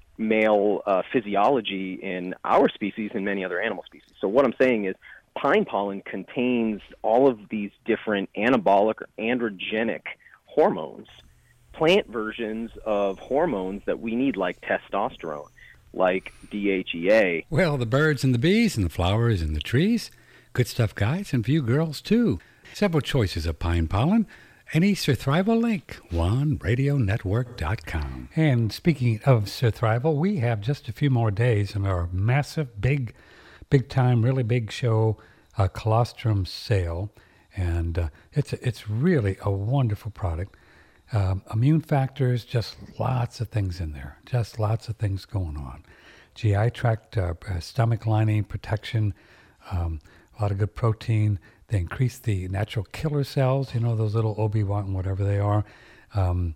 male uh, physiology in our species and many other animal species. So what I'm saying is pine pollen contains all of these different anabolic or androgenic hormones, plant versions of hormones that we need, like testosterone, like D H E A. Well, the birds and the bees and the flowers and the trees. Good stuff, guys, and for you girls, too. Several choices of pine pollen. Any Surthrival link, one radio network dot com. And speaking of Surthrival, we have just a few more days in our massive, big, big time, really big show, uh, colostrum sale. And uh, it's, it's really a wonderful product. Um, immune factors, just lots of things in there. Just lots of things going on. G I tract, uh, stomach lining, protection, um, a lot of good protein. They increase the natural killer cells, you know, those little Obi-Wan, whatever they are. Um,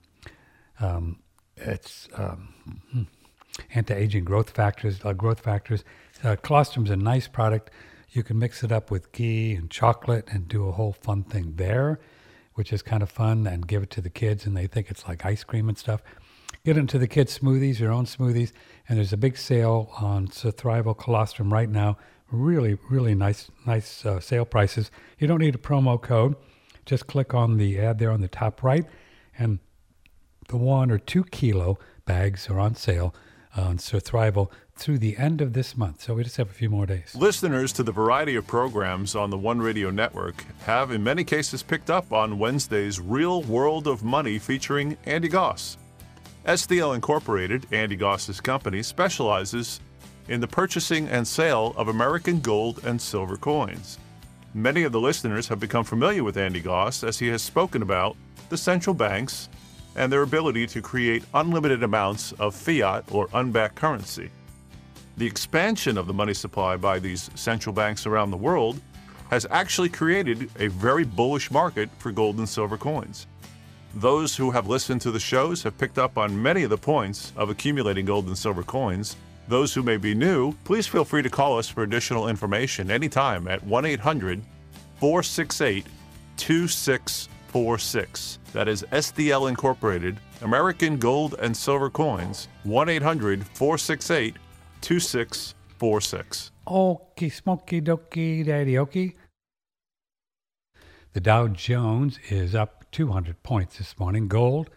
um, it's um, anti-aging growth factors, uh, growth factors. Uh, Colostrum's a nice product. You can mix it up with ghee and chocolate and do a whole fun thing there, which is kind of fun, and give it to the kids, and they think it's like ice cream and stuff. Get into the kids' smoothies, your own smoothies, and there's a big sale on Surthrival Colostrum right now. Really, really nice, nice uh, sale prices. You don't need a promo code. Just click on the ad there on the top right, and the one or two kilo bags are on sale on Surthrival through the end of this month. So we just have a few more days. Listeners to the variety of programs on the One Radio Network have in many cases picked up on Wednesday's Real World of Money featuring Andy Goss. S D L Incorporated, Andy Goss's company, specializes in the purchasing and sale of American gold and silver coins. Many of the listeners have become familiar with Andy Goss as he has spoken about the central banks and their ability to create unlimited amounts of fiat or unbacked currency. The expansion of the money supply by these central banks around the world has actually created a very bullish market for gold and silver coins. Those who have listened to the shows have picked up on many of the points of accumulating gold and silver coins. Those who may be new, please feel free to call us for additional information anytime at one eight hundred, four six eight, two six four six. That is S D L Incorporated, American Gold and Silver Coins, one eight hundred, four six eight, two six four six. Okie smoky dokie daddy okie. The Dow Jones is up two hundred points this morning. Gold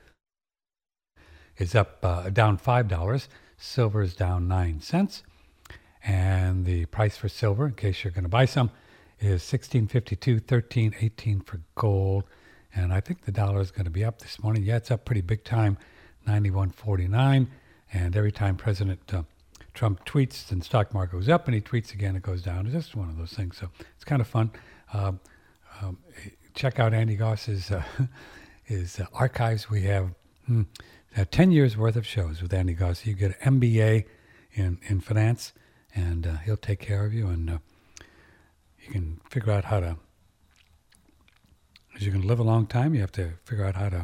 is up uh, down five dollars. Silver is down nine cents. And the price for silver, in case you're going to buy some, is sixteen fifty-two, thirteen eighteen for gold. And I think the dollar is going to be up this morning. Yeah, it's up pretty big time, ninety-one forty-nine. And every time President uh, Trump tweets, then the stock market goes up, and he tweets again, it goes down. It's just one of those things. So it's kind of fun. Um, um, check out Andy Goss's uh, his uh, archives. We have hmm, uh, ten years worth of shows with Andy Goss. You get an M B A in, in finance, and uh, he'll take care of you, and uh, you can figure out how to, as you're going to live a long time, you have to figure out how to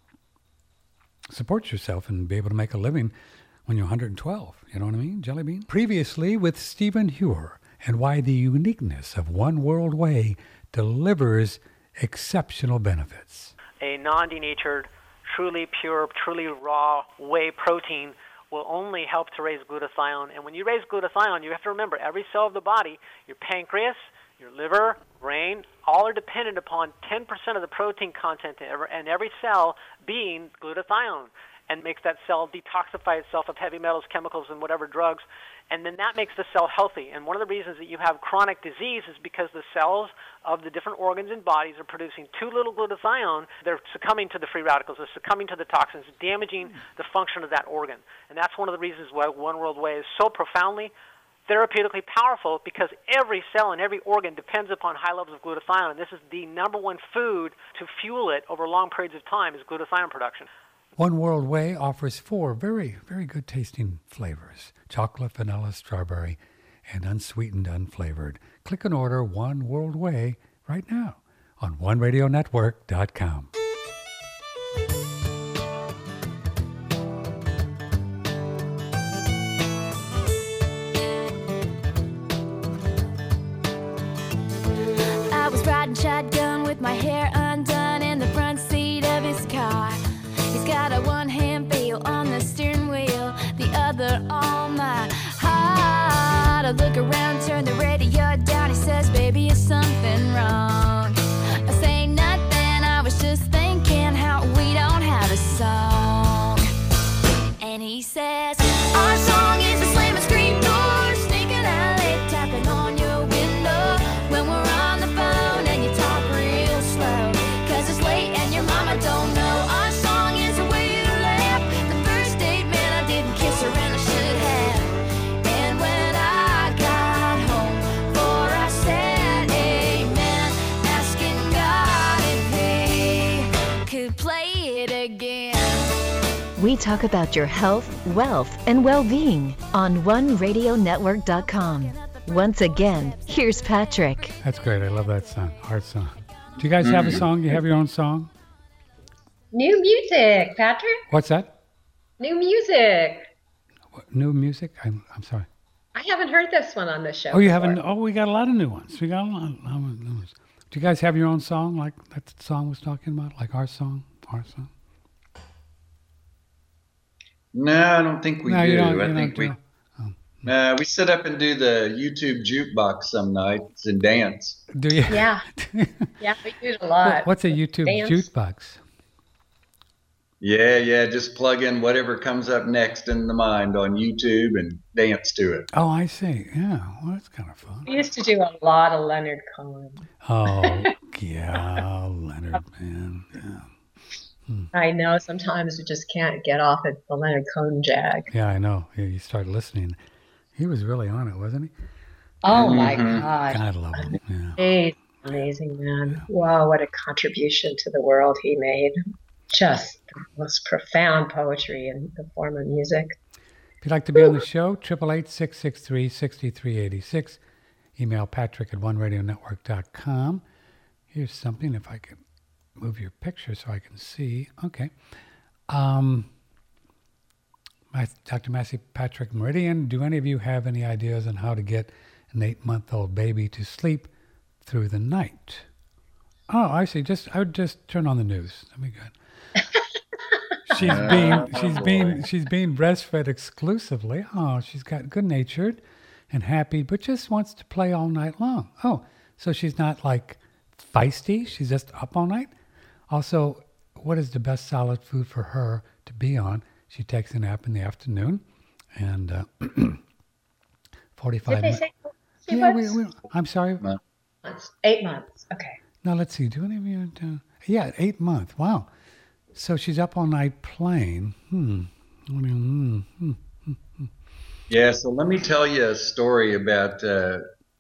support yourself and be able to make a living when you're one hundred twelve. You know what I mean, Jelly Bean? Previously with Stephen Hewer, and why the uniqueness of One World Whey delivers exceptional benefits. A non-denatured, truly pure, truly raw whey protein will only help to raise glutathione. And when you raise glutathione, you have to remember every cell of the body, your pancreas, your liver, brain, all are dependent upon ten percent of the protein content in every cell being glutathione, and makes that cell detoxify itself of heavy metals, chemicals, and whatever drugs. And then that makes the cell healthy. And one of the reasons that you have chronic disease is because the cells of the different organs and bodies are producing too little glutathione. They're succumbing to the free radicals. They're succumbing to the toxins, damaging the function of that organ. And that's one of the reasons why One World Whey is so profoundly therapeutically powerful, because every cell and every organ depends upon high levels of glutathione. And this is the number one food to fuel it over long periods of time is glutathione production. One World Whey offers four very, very good tasting flavors: chocolate, vanilla, strawberry, and unsweetened, unflavored. Click and order One World Whey right now on one radio network dot com. I was riding shotgun with my hair undone in the front seat of his car. He's got a one-hand feel on the steering wheel, the other on my heart. I look around, turn the radio down. He says, baby, is something wrong? I say nothing, I was just thinking how we don't have a song. And he says, our song is a slam and scream door, sneaking alley, tapping on your window when we're on the phone and you talk real slow, cause it's late and your mama don't know. Our song is a way to laugh. The first date, man, I didn't kiss her and I should have. And when I got home, for I said amen, asking God if he could play it again. We talk about your health, wealth, and well-being on one radio network dot com. Once again, here's Patrick. That's great. I love that song. Art song. Do you guys have a song? Do you have your own song? New music, Patrick. What's that? New music. What, new music? I'm I'm sorry. I haven't heard this one on the show. Oh, you before. haven't? Oh, we got a lot of new ones. We got a lot, a lot of new ones. Do you guys have your own song, like that song was talking about, like our song, our song? No, I don't think we No, you do. don't- I you think don't we. do. Oh. Uh, we sit up and do the YouTube jukebox some nights and dance. Do you? Yeah. Yeah, we do it a lot. What- What's a YouTube Dance. jukebox? Yeah, yeah. Just plug in whatever comes up next in the mind on YouTube and dance to it. Oh, I see. Yeah, well, that's kind of fun. We used to do a lot of Leonard Cohen. Oh, yeah, Leonard, man. Yeah. I know sometimes we just can't get off at the Leonard Cohen jag. Yeah, I know. Yeah, you start listening. He was really on it, wasn't he? Oh my Mhm. God. God love him. Yeah. Hey, Amazing man. Wow, what a contribution to the world he made. Just the most profound poetry in the form of music. If you'd like to be on the show, eight eight eight, six six three, six three eight six. Email Patrick at one radio network dot com. Here's something, if I can move your picture so I can see. Okay. Um, my, Doctor Massey, Patrick Meridian, do any of you have any ideas on how to get an eight-month-old baby to sleep through the night? Oh, I see. Just I would just turn on the news. That'd be good. She's Oh, being she's boy. being she's being breastfed exclusively. Oh, she's got good-natured and happy, but just wants to play all night long. Oh, so she's not like feisty. She's just up all night. Also, what is the best solid food for her to be on? She takes a nap in the afternoon, and uh, forty-five Did they minutes. say she Yeah, we, was? we, I'm sorry. Months. Eight months. Okay. Now let's see. Do any of you? Uh, yeah, eight months. Wow. So she's up all night playing. Hmm. Hmm, hmm, hmm, hmm. Yeah, so let me tell you a story about uh,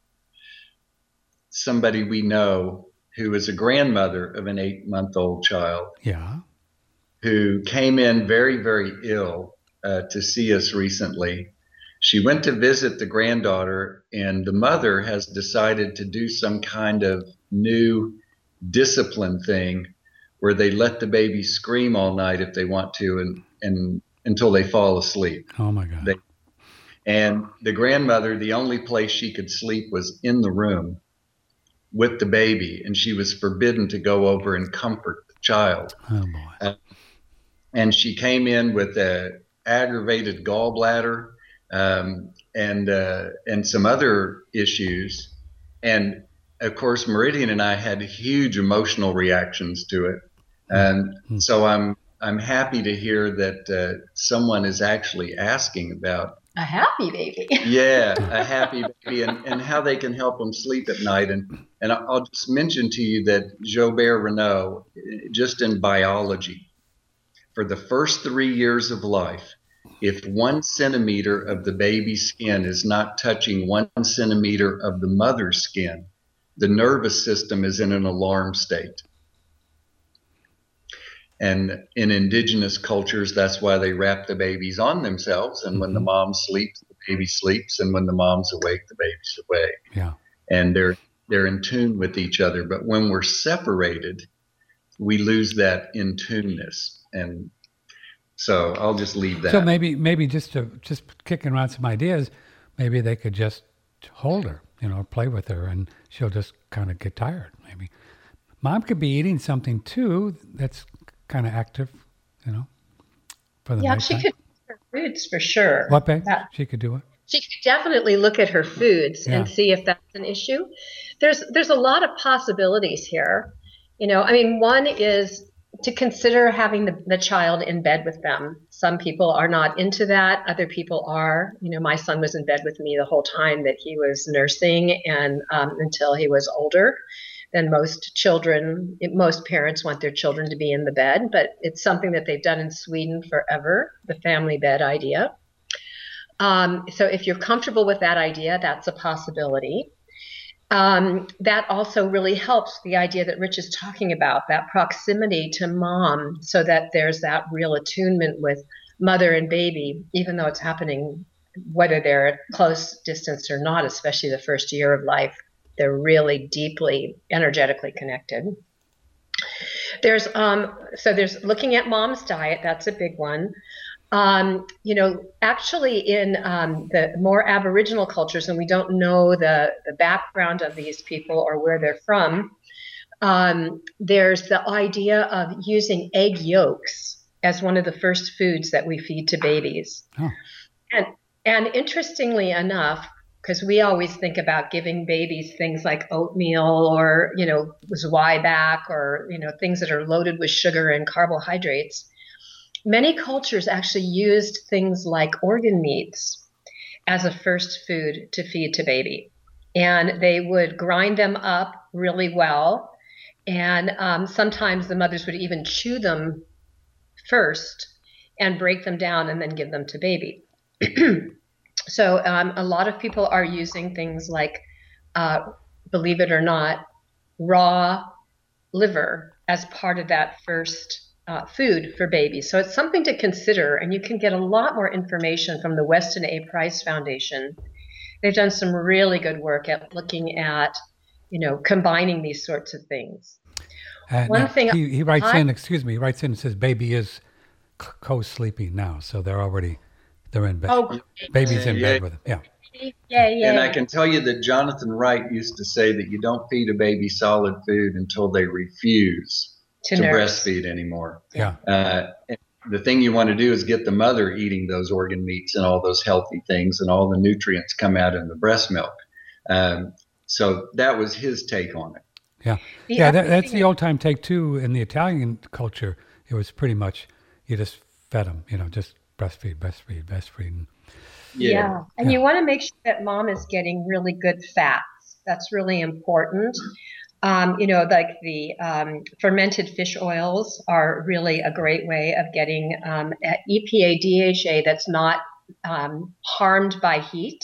somebody we know who is a grandmother of an eight-month-old child Yeah. who came in very, very ill uh, to see us recently. She went to visit the granddaughter, and the mother has decided to do some kind of new discipline thing where they let the baby scream all night if they want to, and, and until they fall asleep. Oh my God. They, and the grandmother, the only place she could sleep was in the room with the baby, and she was forbidden to go over and comfort the child. Oh boy. Uh, and she came in with a aggravated gallbladder um, and uh, and some other issues. And of course, Meridian and I had huge emotional reactions to it. And Mm-hmm. so I'm I'm happy to hear that uh, someone is actually asking about A happy baby. yeah, a happy baby, and, and how they can help them sleep at night. And, and I'll just mention to you that Jobert Renaud, just in biology, for the first three years of life, if one centimeter of the baby's skin is not touching one centimeter of the mother's skin, the nervous system is in an alarm state. And in indigenous cultures, that's why they wrap the babies on themselves. And when the mom sleeps, the baby sleeps. And when the mom's awake, the baby's awake. Yeah. And they're they're in tune with each other. But when we're separated, we lose that in tuneness. And so I'll just leave that. So maybe maybe just to just kicking around some ideas, maybe they could just hold her, you know, play with her, and she'll just kind of get tired. Maybe mom could be eating something too that's kind of active, you know, for the Yeah, nighttime. she could eat her foods for sure. What, babe? That- She could do it. She could definitely look at her foods Yeah. and see if that's an issue. There's there's a lot of possibilities here. You know, I mean, one is to consider having the, the child in bed with them. Some people are not into that. Other people are. You know, my son was in bed with me the whole time that he was nursing, and um, until he was older. Than most children, most parents want their children to be in the bed, but it's something that they've done in Sweden forever, the family bed idea. Um, so if you're comfortable with that idea, that's a possibility. Um, that also really helps the idea that Rich is talking about, that proximity to mom, so that there's that real attunement with mother and baby, even though it's happening, whether they're at close distance or not, especially the first year of life. They're really deeply energetically connected. There's um, so there's looking at mom's diet. That's a big one. Um, you know, actually in um, the more Aboriginal cultures, and we don't know the, the background of these people or where they're from, um, there's the idea of using egg yolks as one of the first foods that we feed to babies. Oh. And, and interestingly enough, because we always think about giving babies things like oatmeal or, you know, zwieback or, you know, things that are loaded with sugar and carbohydrates. Many cultures actually used things like organ meats as a first food to feed to baby. And they would grind them up really well. And um, sometimes the mothers would even chew them first and break them down and then give them to baby. So um, a lot of people are using things like, uh, believe it or not, raw liver as part of that first uh, food for babies. So it's something to consider, and you can get a lot more information from the Weston A. Price Foundation. They've done some really good work at looking at, you know, combining these sorts of things. Uh, One now, thing he, he writes I, in, excuse me, he writes in and says baby is c- co-sleeping now, so they're already, they're in bed. Oh, baby's in yeah. bed with him, yeah. Yeah, yeah. And I can tell you that Jonathan Wright used to say that you don't feed a baby solid food until they refuse To to, nurse. breastfeed anymore. Yeah. Uh, the thing you want to do is get the mother eating those organ meats and all those healthy things, and all the nutrients come out in the breast milk. Um, so that was his take on it. Yeah, The yeah, other that, that's thing the old time take too. In the Italian culture, it was pretty much you just fed them, you know, just breastfeed, breastfeed, breastfeed. And, Yeah. Yeah. And Yeah. you want to make sure that mom is getting really good fats. That's really important. Um, you know, like the um, fermented fish oils are really a great way of getting um, E P A, D H A that's not um, harmed by heat.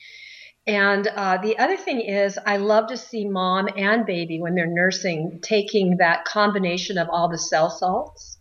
And uh, the other thing is, I love to see mom and baby when they're nursing taking that combination of all the cell salts,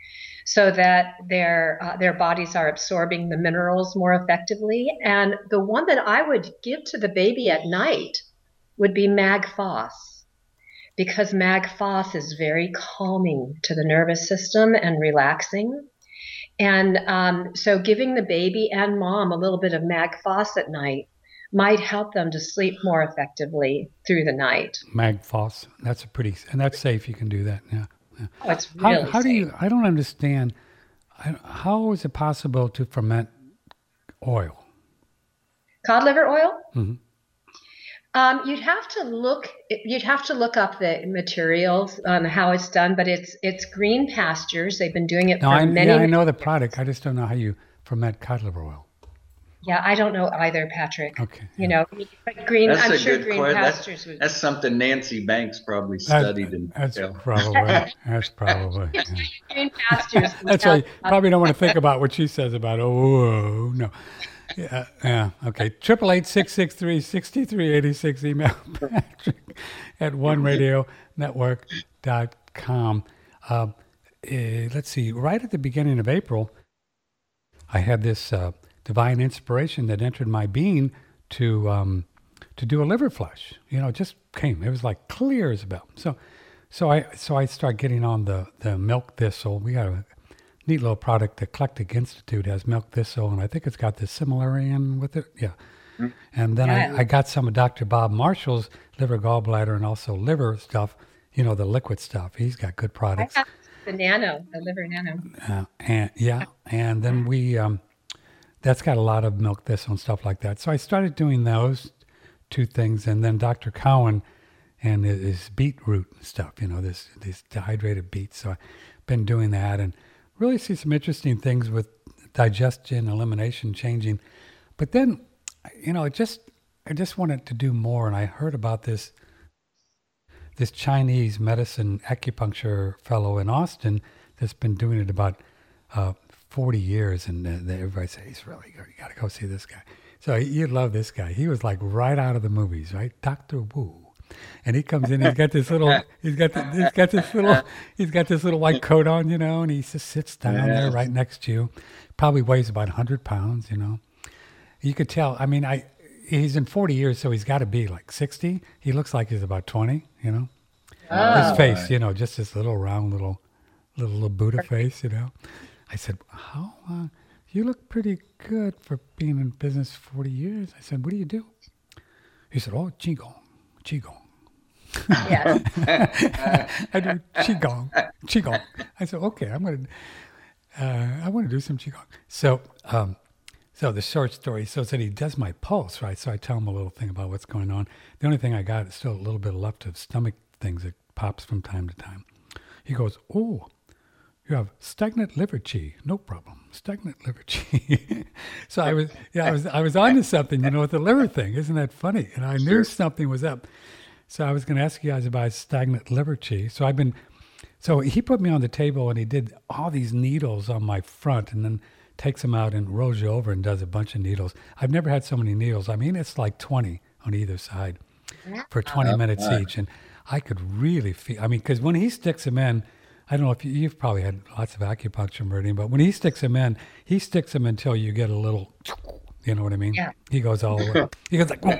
so that their uh, their bodies are absorbing the minerals more effectively. And the one that I would give to the baby at night would be Mag Phos, because Mag Phos is very calming to the nervous system and relaxing. And um, so giving the baby and mom a little bit of Mag Phos at night might help them to sleep more effectively through the night. Mag Phos, that's a pretty, and that's safe. You can do that. Yeah. yeah. Oh, it's really How, how do safe. you? I don't understand. I, how is it possible to ferment oil? Cod liver oil? Mhm. Um, you'd have to look. You'd have to look up the materials on how it's done, but it's it's Green Pastures. They've been doing it No, for I, many. yeah, I many know the years. product. I just don't know how you ferment cod liver oil. Yeah, I don't know either, Patrick. Okay. You know, but Green. That's I'm a sure good Green question. That's, Pastures would. that's something Nancy Banks probably That- studied in that's detail. probably. That's probably. yeah. Green Pastures. That's why you probably don't want to think about what she says about, oh, no. Yeah, yeah, okay. Triple eight six six three sixty three eighty six. Email Patrick at one radio network dot com. Uh, eh, let's see. Right at the beginning of April, I had this uh, divine inspiration that entered my being to um, to do a liver flush. You know, it just came. It was like clear as a bell. So, so I so I start getting on the the milk thistle. We got a neat little product. The Eclectic Institute has milk thistle, and I think it's got the Similarian with it. Yeah. And then Yeah. I, I got some of Doctor Bob Marshall's liver, gallbladder, and also liver stuff. You know, the liquid stuff. He's got good I products. have the nano, the liver nano. Uh, and yeah, and then we um, that's got a lot of milk thistle and stuff like that. So I started doing those two things, and then Doctor Cowan and his- his beetroot stuff. You know, this these dehydrated beets. So I've been doing that, and really see some interesting things with digestion, elimination, changing. But then, you know, it just I just wanted to do more, and I heard about this this Chinese medicine acupuncture fellow in Austin that's been doing it about uh, forty years, and uh, they- everybody says he's really good. You got to go see this guy. So you'd love this guy. He was like right out of the movies, right? Doctor Wu. And he comes in. He's got this little. He's got. The, he's got this little. He's got this little white coat on, you know, and he just sits down there Yes. right next to you. Probably weighs about a hundred pounds, you know. You could tell. I mean, I. He's in forty years, so he's got to be like sixty. He looks like he's about twenty, you know. His face, you know, just this little round, little, little, little Buddha face, you know. I said, "How? Uh, you look pretty good for being in business forty years." I said, "What do you do?" He said, "Oh, qigong, qigong." Yes. I do qigong, qigong. I said, "Okay, I'm gonna, uh, I want to do some qigong." So, um, so the short story. So that he does my pulse, right? So I tell him a little thing about what's going on. The only thing I got is still a little bit left of stomach things that pops from time to time. He goes, "Oh, you have stagnant liver qi. No problem. Stagnant liver qi." So I was, yeah, I was, I was onto something, you know, with the liver thing. Isn't that funny? And I knew something was up. So I was going to ask you guys about stagnant liver qi. So I've been, so he put me on the table and he did all these needles on my front, and then takes them out and rolls you over and does a bunch of needles. I've never had so many needles. I mean, it's like twenty on either side for twenty minutes each. And I could really feel, I mean, because when he sticks them in, I don't know if you, you've probably had lots of acupuncture, Meridian, but when he sticks them in, he sticks them until you get a little, you know what I mean? Yeah. He goes all the way. He goes like,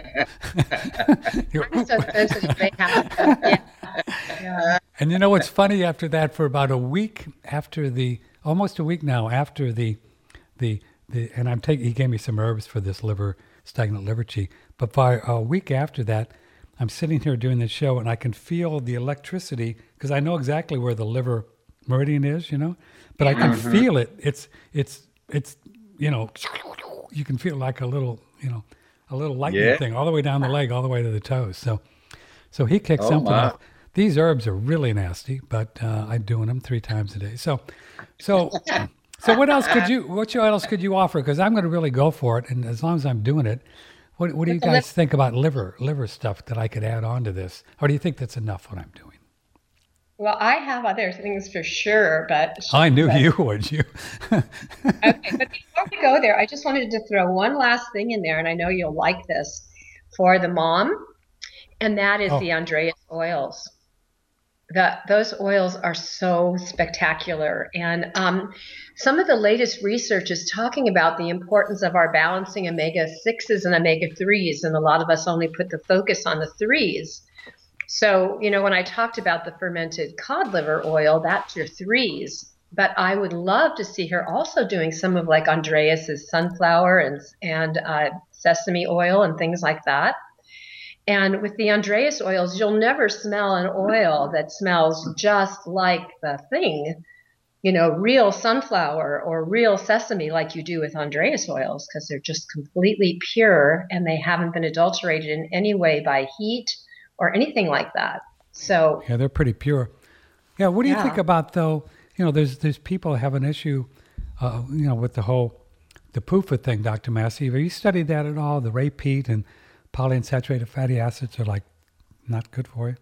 I'm so sensitive they have to, yeah. Yeah. And you know what's funny? After that, for about a week after the, almost a week now after the, the, the, and I'm taking, he gave me some herbs for this liver, stagnant liver chi. But by a week after that, I'm sitting here doing this show and I can feel the electricity because I know exactly where the liver meridian is, you know, but I can Mm-hmm. feel it. It's, it's, it's, you know, you can feel like a little, you know, a little lightning Yeah. thing all the way down the leg, all the way to the toes. So, so he kicks Oh, something my. off. These herbs are really nasty, but uh, I'm doing them three times a day. So, so, so what else could you? What else could you offer? Because I'm going to really go for it, and as long as I'm doing it, what, what do you guys think about liver liver stuff that I could add on to this, or do you think that's enough what I'm doing? Well, I have other things for sure, but I knew but, you would. You. Okay, but before we go there, I just wanted to throw one last thing in there, and I know you'll like this for the mom, and that is Oh. the Andreas oils. The, those oils are so spectacular. And um, some of the latest research is talking about the importance of our balancing omega sixes and omega threes. And a lot of us only put the focus on the threes. So, you know, when I talked about the fermented cod liver oil, that's your threes. But I would love to see her also doing some of like Andreas's sunflower and, and uh, sesame oil and things like that. And with the Andreas oils, you'll never smell an oil that smells just like the thing, you know, real sunflower or real sesame like you do with Andreas oils, because they're just completely pure and they haven't been adulterated in any way by heat or anything like that. So Yeah, they're pretty pure. Yeah, what do you Yeah. think about though? You know, there's there's people have an issue, uh, you know, with the whole the P U F A thing, Doctor Massey. Have you studied that at all? The Ray-Peat and polyunsaturated fatty acids are like not good for you.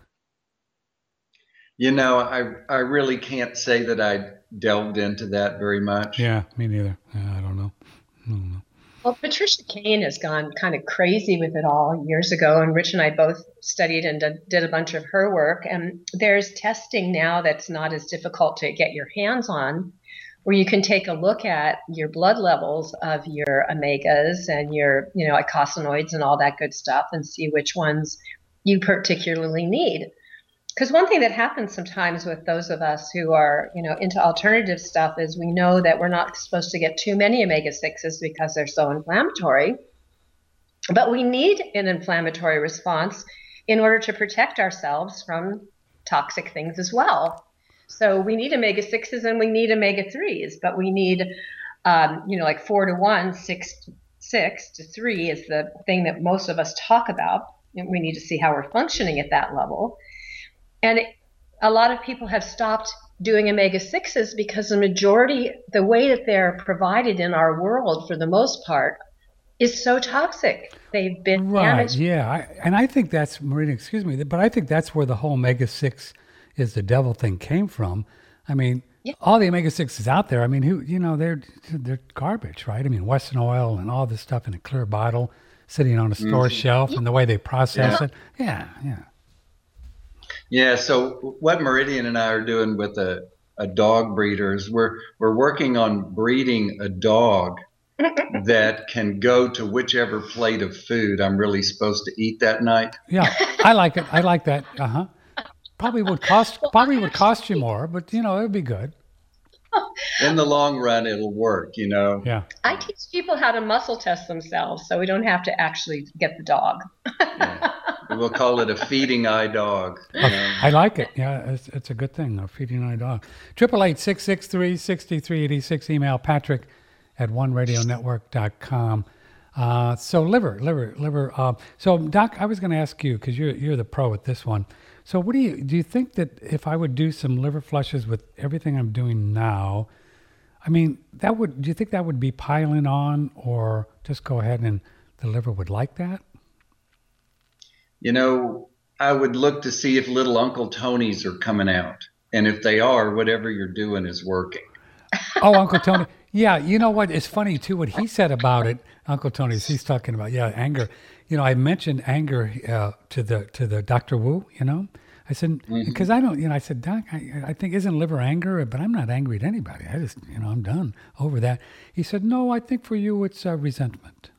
You know, I I really can't say that I delved into that very much. Yeah, me neither. Yeah, I don't know. I don't know. Well, Patricia Kane has gone kind of crazy with it all years ago, and Rich and I both studied and did, did a bunch of her work. And there's testing now that's not as difficult to get your hands on, where you can take a look at your blood levels of your omegas and your, you know, eicosanoids and all that good stuff and see which ones you particularly need. Because one thing that happens sometimes with those of us who are, you know, into alternative stuff is we know that we're not supposed to get too many omega sixes because they're so inflammatory. But we need an inflammatory response in order to protect ourselves from toxic things as well. So we need omega sixes and we need omega threes, but we need, um, you know, like four to one, six, six to three is the thing that most of us talk about. And we need to see how we're functioning at that level. And a lot of people have stopped doing omega sixes because the majority, the way that they're provided in our world for the most part, is so toxic. They've been Right, damaged. yeah. I, and I think that's, Marina, excuse me, but I think that's where the whole omega six is the devil thing came from. I mean, Yeah. all the omega sixes out there, I mean, who, you know, they're they're garbage, right? I mean, Western oil and all this stuff in a clear bottle sitting on a store Mhm. shelf and the way they process Yeah. it. Yeah, yeah. Yeah, so what Meridian and I are doing with a, a dog breeder is we're we're working on breeding a dog that can go to whichever plate of food I'm really supposed to eat that night. Yeah, I like it. I like that. Uh-huh. Probably would cost probably would cost you more, but you know, it'd be good. In the long run, it'll work, you know. Yeah. I teach people how to muscle test themselves so we don't have to actually get the dog. We'll call it a feeding eye dog. You know? I like it. Yeah, it's, it's a good thing. A feeding eye dog. Triple eight six six three sixty three eighty six. Email Patrick at one radio network dot com. Uh, so liver, liver, liver. Uh, so Doc, I was going to ask you because you're you're the pro at this one. So what do you do? You think that if I would do some liver flushes with everything I'm doing now, I mean that would? Do you think that would be piling on, or just go ahead and the liver would like that? You know, I would look to see if little Uncle Tony's are coming out. And if they are, whatever you're doing is working. Oh, Uncle Tony. Yeah, you know what? It's funny, too, what he said about it, Uncle Tony's, he's talking about, yeah, anger. You know, I mentioned anger uh, to the to the Doctor Wu, you know. I said, because I don't, you know, I said, Doc, I, I think isn't liver anger, but I'm not angry at anybody. I just, you know, I'm done over that. He said, no, I think for you it's uh, resentment.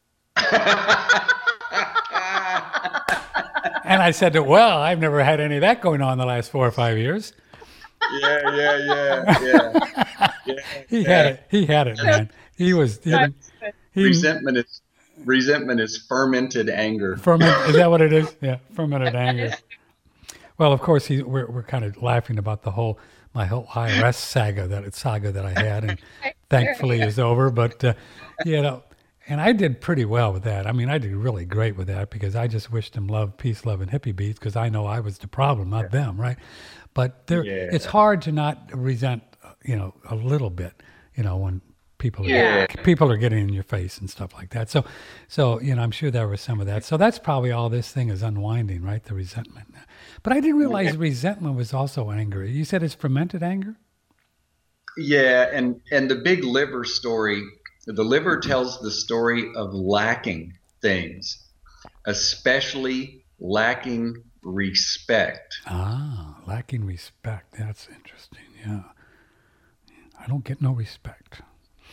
And I said, well, I've never had any of that going on the last four or five years. Yeah, yeah, yeah, yeah. yeah he yeah. had it. He had it, man. He was. He, he, resentment is resentment is fermented anger. Ferment is that what it is? Yeah, fermented anger. Well, of course, he, we're we're kind of laughing about the whole my whole I R S saga that saga that I had, and thankfully is over. But uh, you know. And I did pretty well with that. I mean, I did really great with that because I just wished them love, peace, love, and hippie beats because I know I was the problem, not yeah. them, right? But there, yeah. it's hard to not resent, you know, a little bit, you know, when people yeah. are, people are getting in your face and stuff like that. So, so you know, I'm sure there was some of that. So that's probably all this thing is unwinding, right? The resentment. But I didn't realize yeah. resentment was also anger. You said it's fermented anger? Yeah, and and the big liver story. The liver tells the story of lacking things, especially lacking respect. Ah, lacking respect. That's interesting. Yeah. I don't get no respect.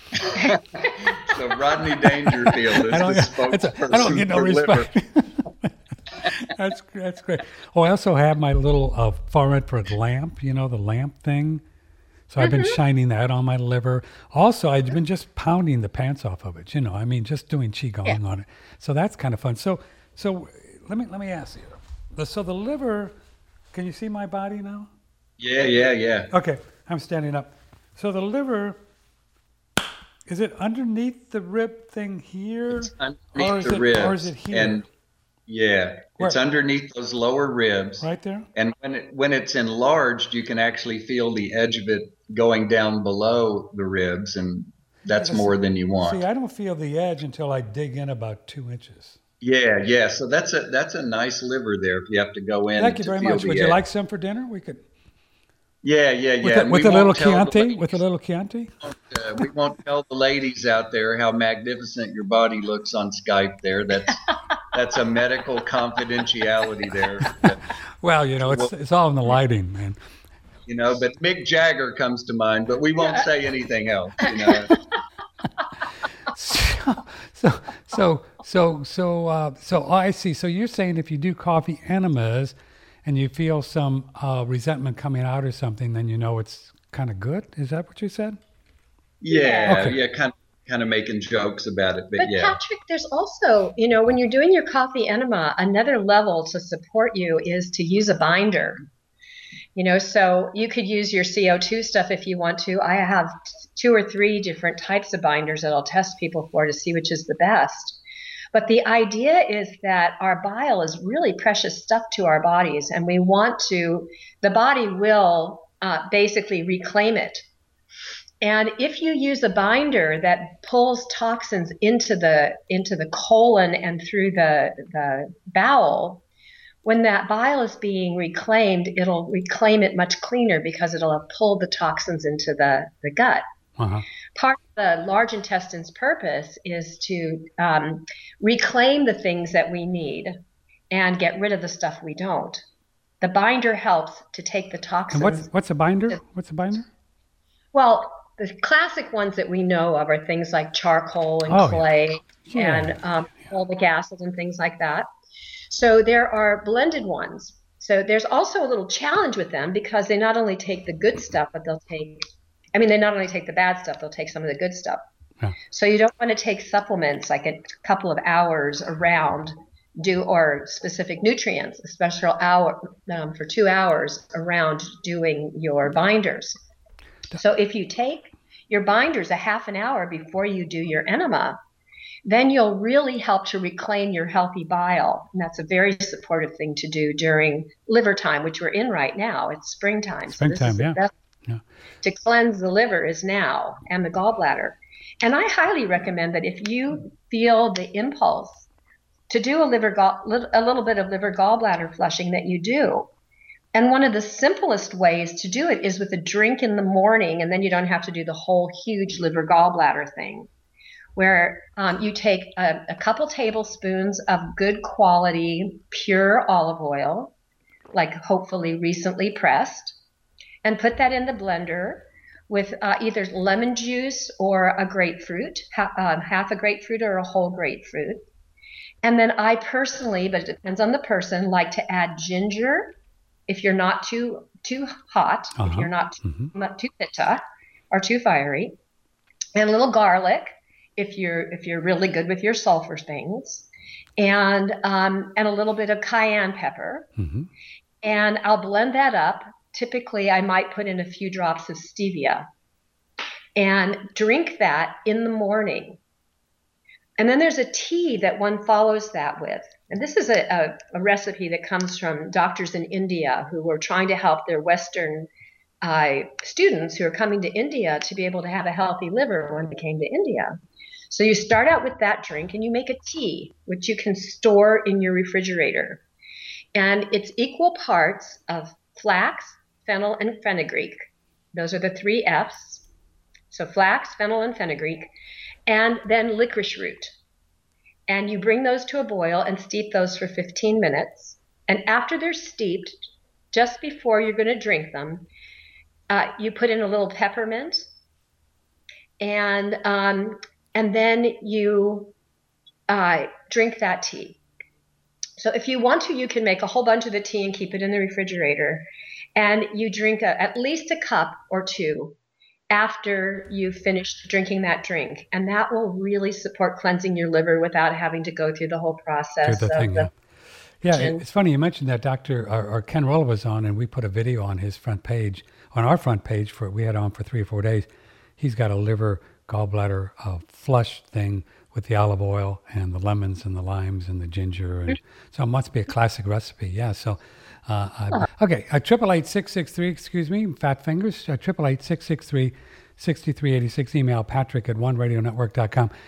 So Rodney Dangerfield is the spokesperson I don't get no for respect. that's, that's great. Oh, I also have my little uh, far-infrared lamp, you know, the lamp thing. So I've been mm-hmm. shining that on my liver. Also, I've been just pounding the pants off of it. You know, I mean, just doing qigong yeah. on it. So that's kind of fun. So, so let me let me ask you. So the liver, can you see my body now? Yeah, yeah, yeah. Okay, I'm standing up. So the liver, is it underneath the rib thing here, it's underneath or is the it, ribs, or is it here? And yeah, Where? It's underneath those lower ribs. Right there. And when it when it's enlarged, you can actually feel the edge of it going down below the ribs, and that's yeah, more see, than you want. See, I don't feel the edge until I dig in about two inches. Yeah, yeah. So that's a that's a nice liver there. If you have to go in. Thank you to very feel much. the Would edge. you like some for dinner? We could. Yeah, yeah, yeah. With a, with a little Chianti, with a little Chianti. Uh, we won't tell the ladies out there how magnificent your body looks on Skype. There, that's that's a medical confidentiality there. But, well, you know, it's it's all in the lighting, man. You know, but Mick Jagger comes to mind, but we won't say anything else. You know. so, so, so, so, so, uh, so oh, I see. So you're saying if you do coffee enemas and you feel some uh, resentment coming out or something, then you know it's kind of good. Is that what you said? Yeah, okay. yeah, kind of, kind of making jokes about it, but, but yeah. Patrick, there's also, you know, when you're doing your coffee enema, another level to support you is to use a binder. You know, so you could use your C O two stuff if you want to. I have two or three different types of binders that I'll test people for to see which is the best. But the idea is that our bile is really precious stuff to our bodies, and we want to, the body will uh, basically reclaim it. And if you use a binder that pulls toxins into the into the colon and through the, the bowel, when that bile is being reclaimed, it'll reclaim it much cleaner because it'll have pulled the toxins into the, the gut. Uh-huh. Part of the large intestine's purpose is to um, reclaim the things that we need and get rid of the stuff we don't. The binder helps to take the toxins. And what's, what's a binder? What's a binder? Well, the classic ones that we know of are things like charcoal and oh, clay yeah. and um, fulvic acid and things like that. So there are blended ones. So there's also a little challenge with them because they not only take the good stuff, but they'll take, I mean, they not only take the bad stuff, they'll take some of the good stuff. Yeah. So you don't want to take supplements like a couple of hours around do or specific nutrients, a special hour um, for two hours around doing your binders. So if you take your binders a half an hour before you do your enema, then you'll really help to reclaim your healthy bile. And that's a very supportive thing to do during liver time, which we're in right now. It's springtime. Springtime, so this is yeah. the best yeah. to cleanse the liver is now, and the gallbladder. And I highly recommend that if you feel the impulse to do a liver gall, a little bit of liver gallbladder flushing, that you do. And one of the simplest ways to do it is with a drink in the morning, and then you don't have to do the whole huge liver gallbladder thing, where um, you take a, a couple tablespoons of good quality pure olive oil, like hopefully recently pressed, and put that in the blender with uh, either lemon juice or a grapefruit, ha- uh, half a grapefruit or a whole grapefruit. And then I personally, but it depends on the person, like to add ginger if you're not too too hot, Uh-huh. if you're not too, Mm-hmm. not too pitta or too fiery, and a little garlic if you're if you're really good with your sulfur things, and um, and a little bit of cayenne pepper. Mm-hmm. And I'll blend that up. Typically, I might put in a few drops of stevia and drink that in the morning. And then there's a tea that one follows that with. And this is a, a, a recipe that comes from doctors in India who were trying to help their Western uh, students who are coming to India to be able to have a healthy liver when they came to India. So you start out with that drink and you make a tea, which you can store in your refrigerator. And it's equal parts of flax, fennel, and fenugreek. Those are the three F's. So flax, fennel, and fenugreek. And then licorice root. And you bring those to a boil and steep those for fifteen minutes. And after they're steeped, just before you're going to drink them, uh, you put in a little peppermint. And, um, and then you uh, drink that tea. So if you want to, you can make a whole bunch of the tea and keep it in the refrigerator. And you drink a, at least a cup or two after you've finished drinking that drink. And that will really support cleansing your liver without having to go through the whole process. Through the of thing, the, yeah. Yeah, it's funny you mentioned that. Doctor or, or Ken Rolla was on, and we put a video on his front page, on our front page, for we had on for three or four days. He's got a liver gallbladder uh, flush thing with the olive oil and the lemons and the limes and the ginger. And so it must be a classic recipe. Yeah, so... Uh, I, okay, uh, triple eight six six three. Excuse me, fat fingers. Uh, triple eight six six three sixty three eighty six. Email Patrick at one radio network dot com.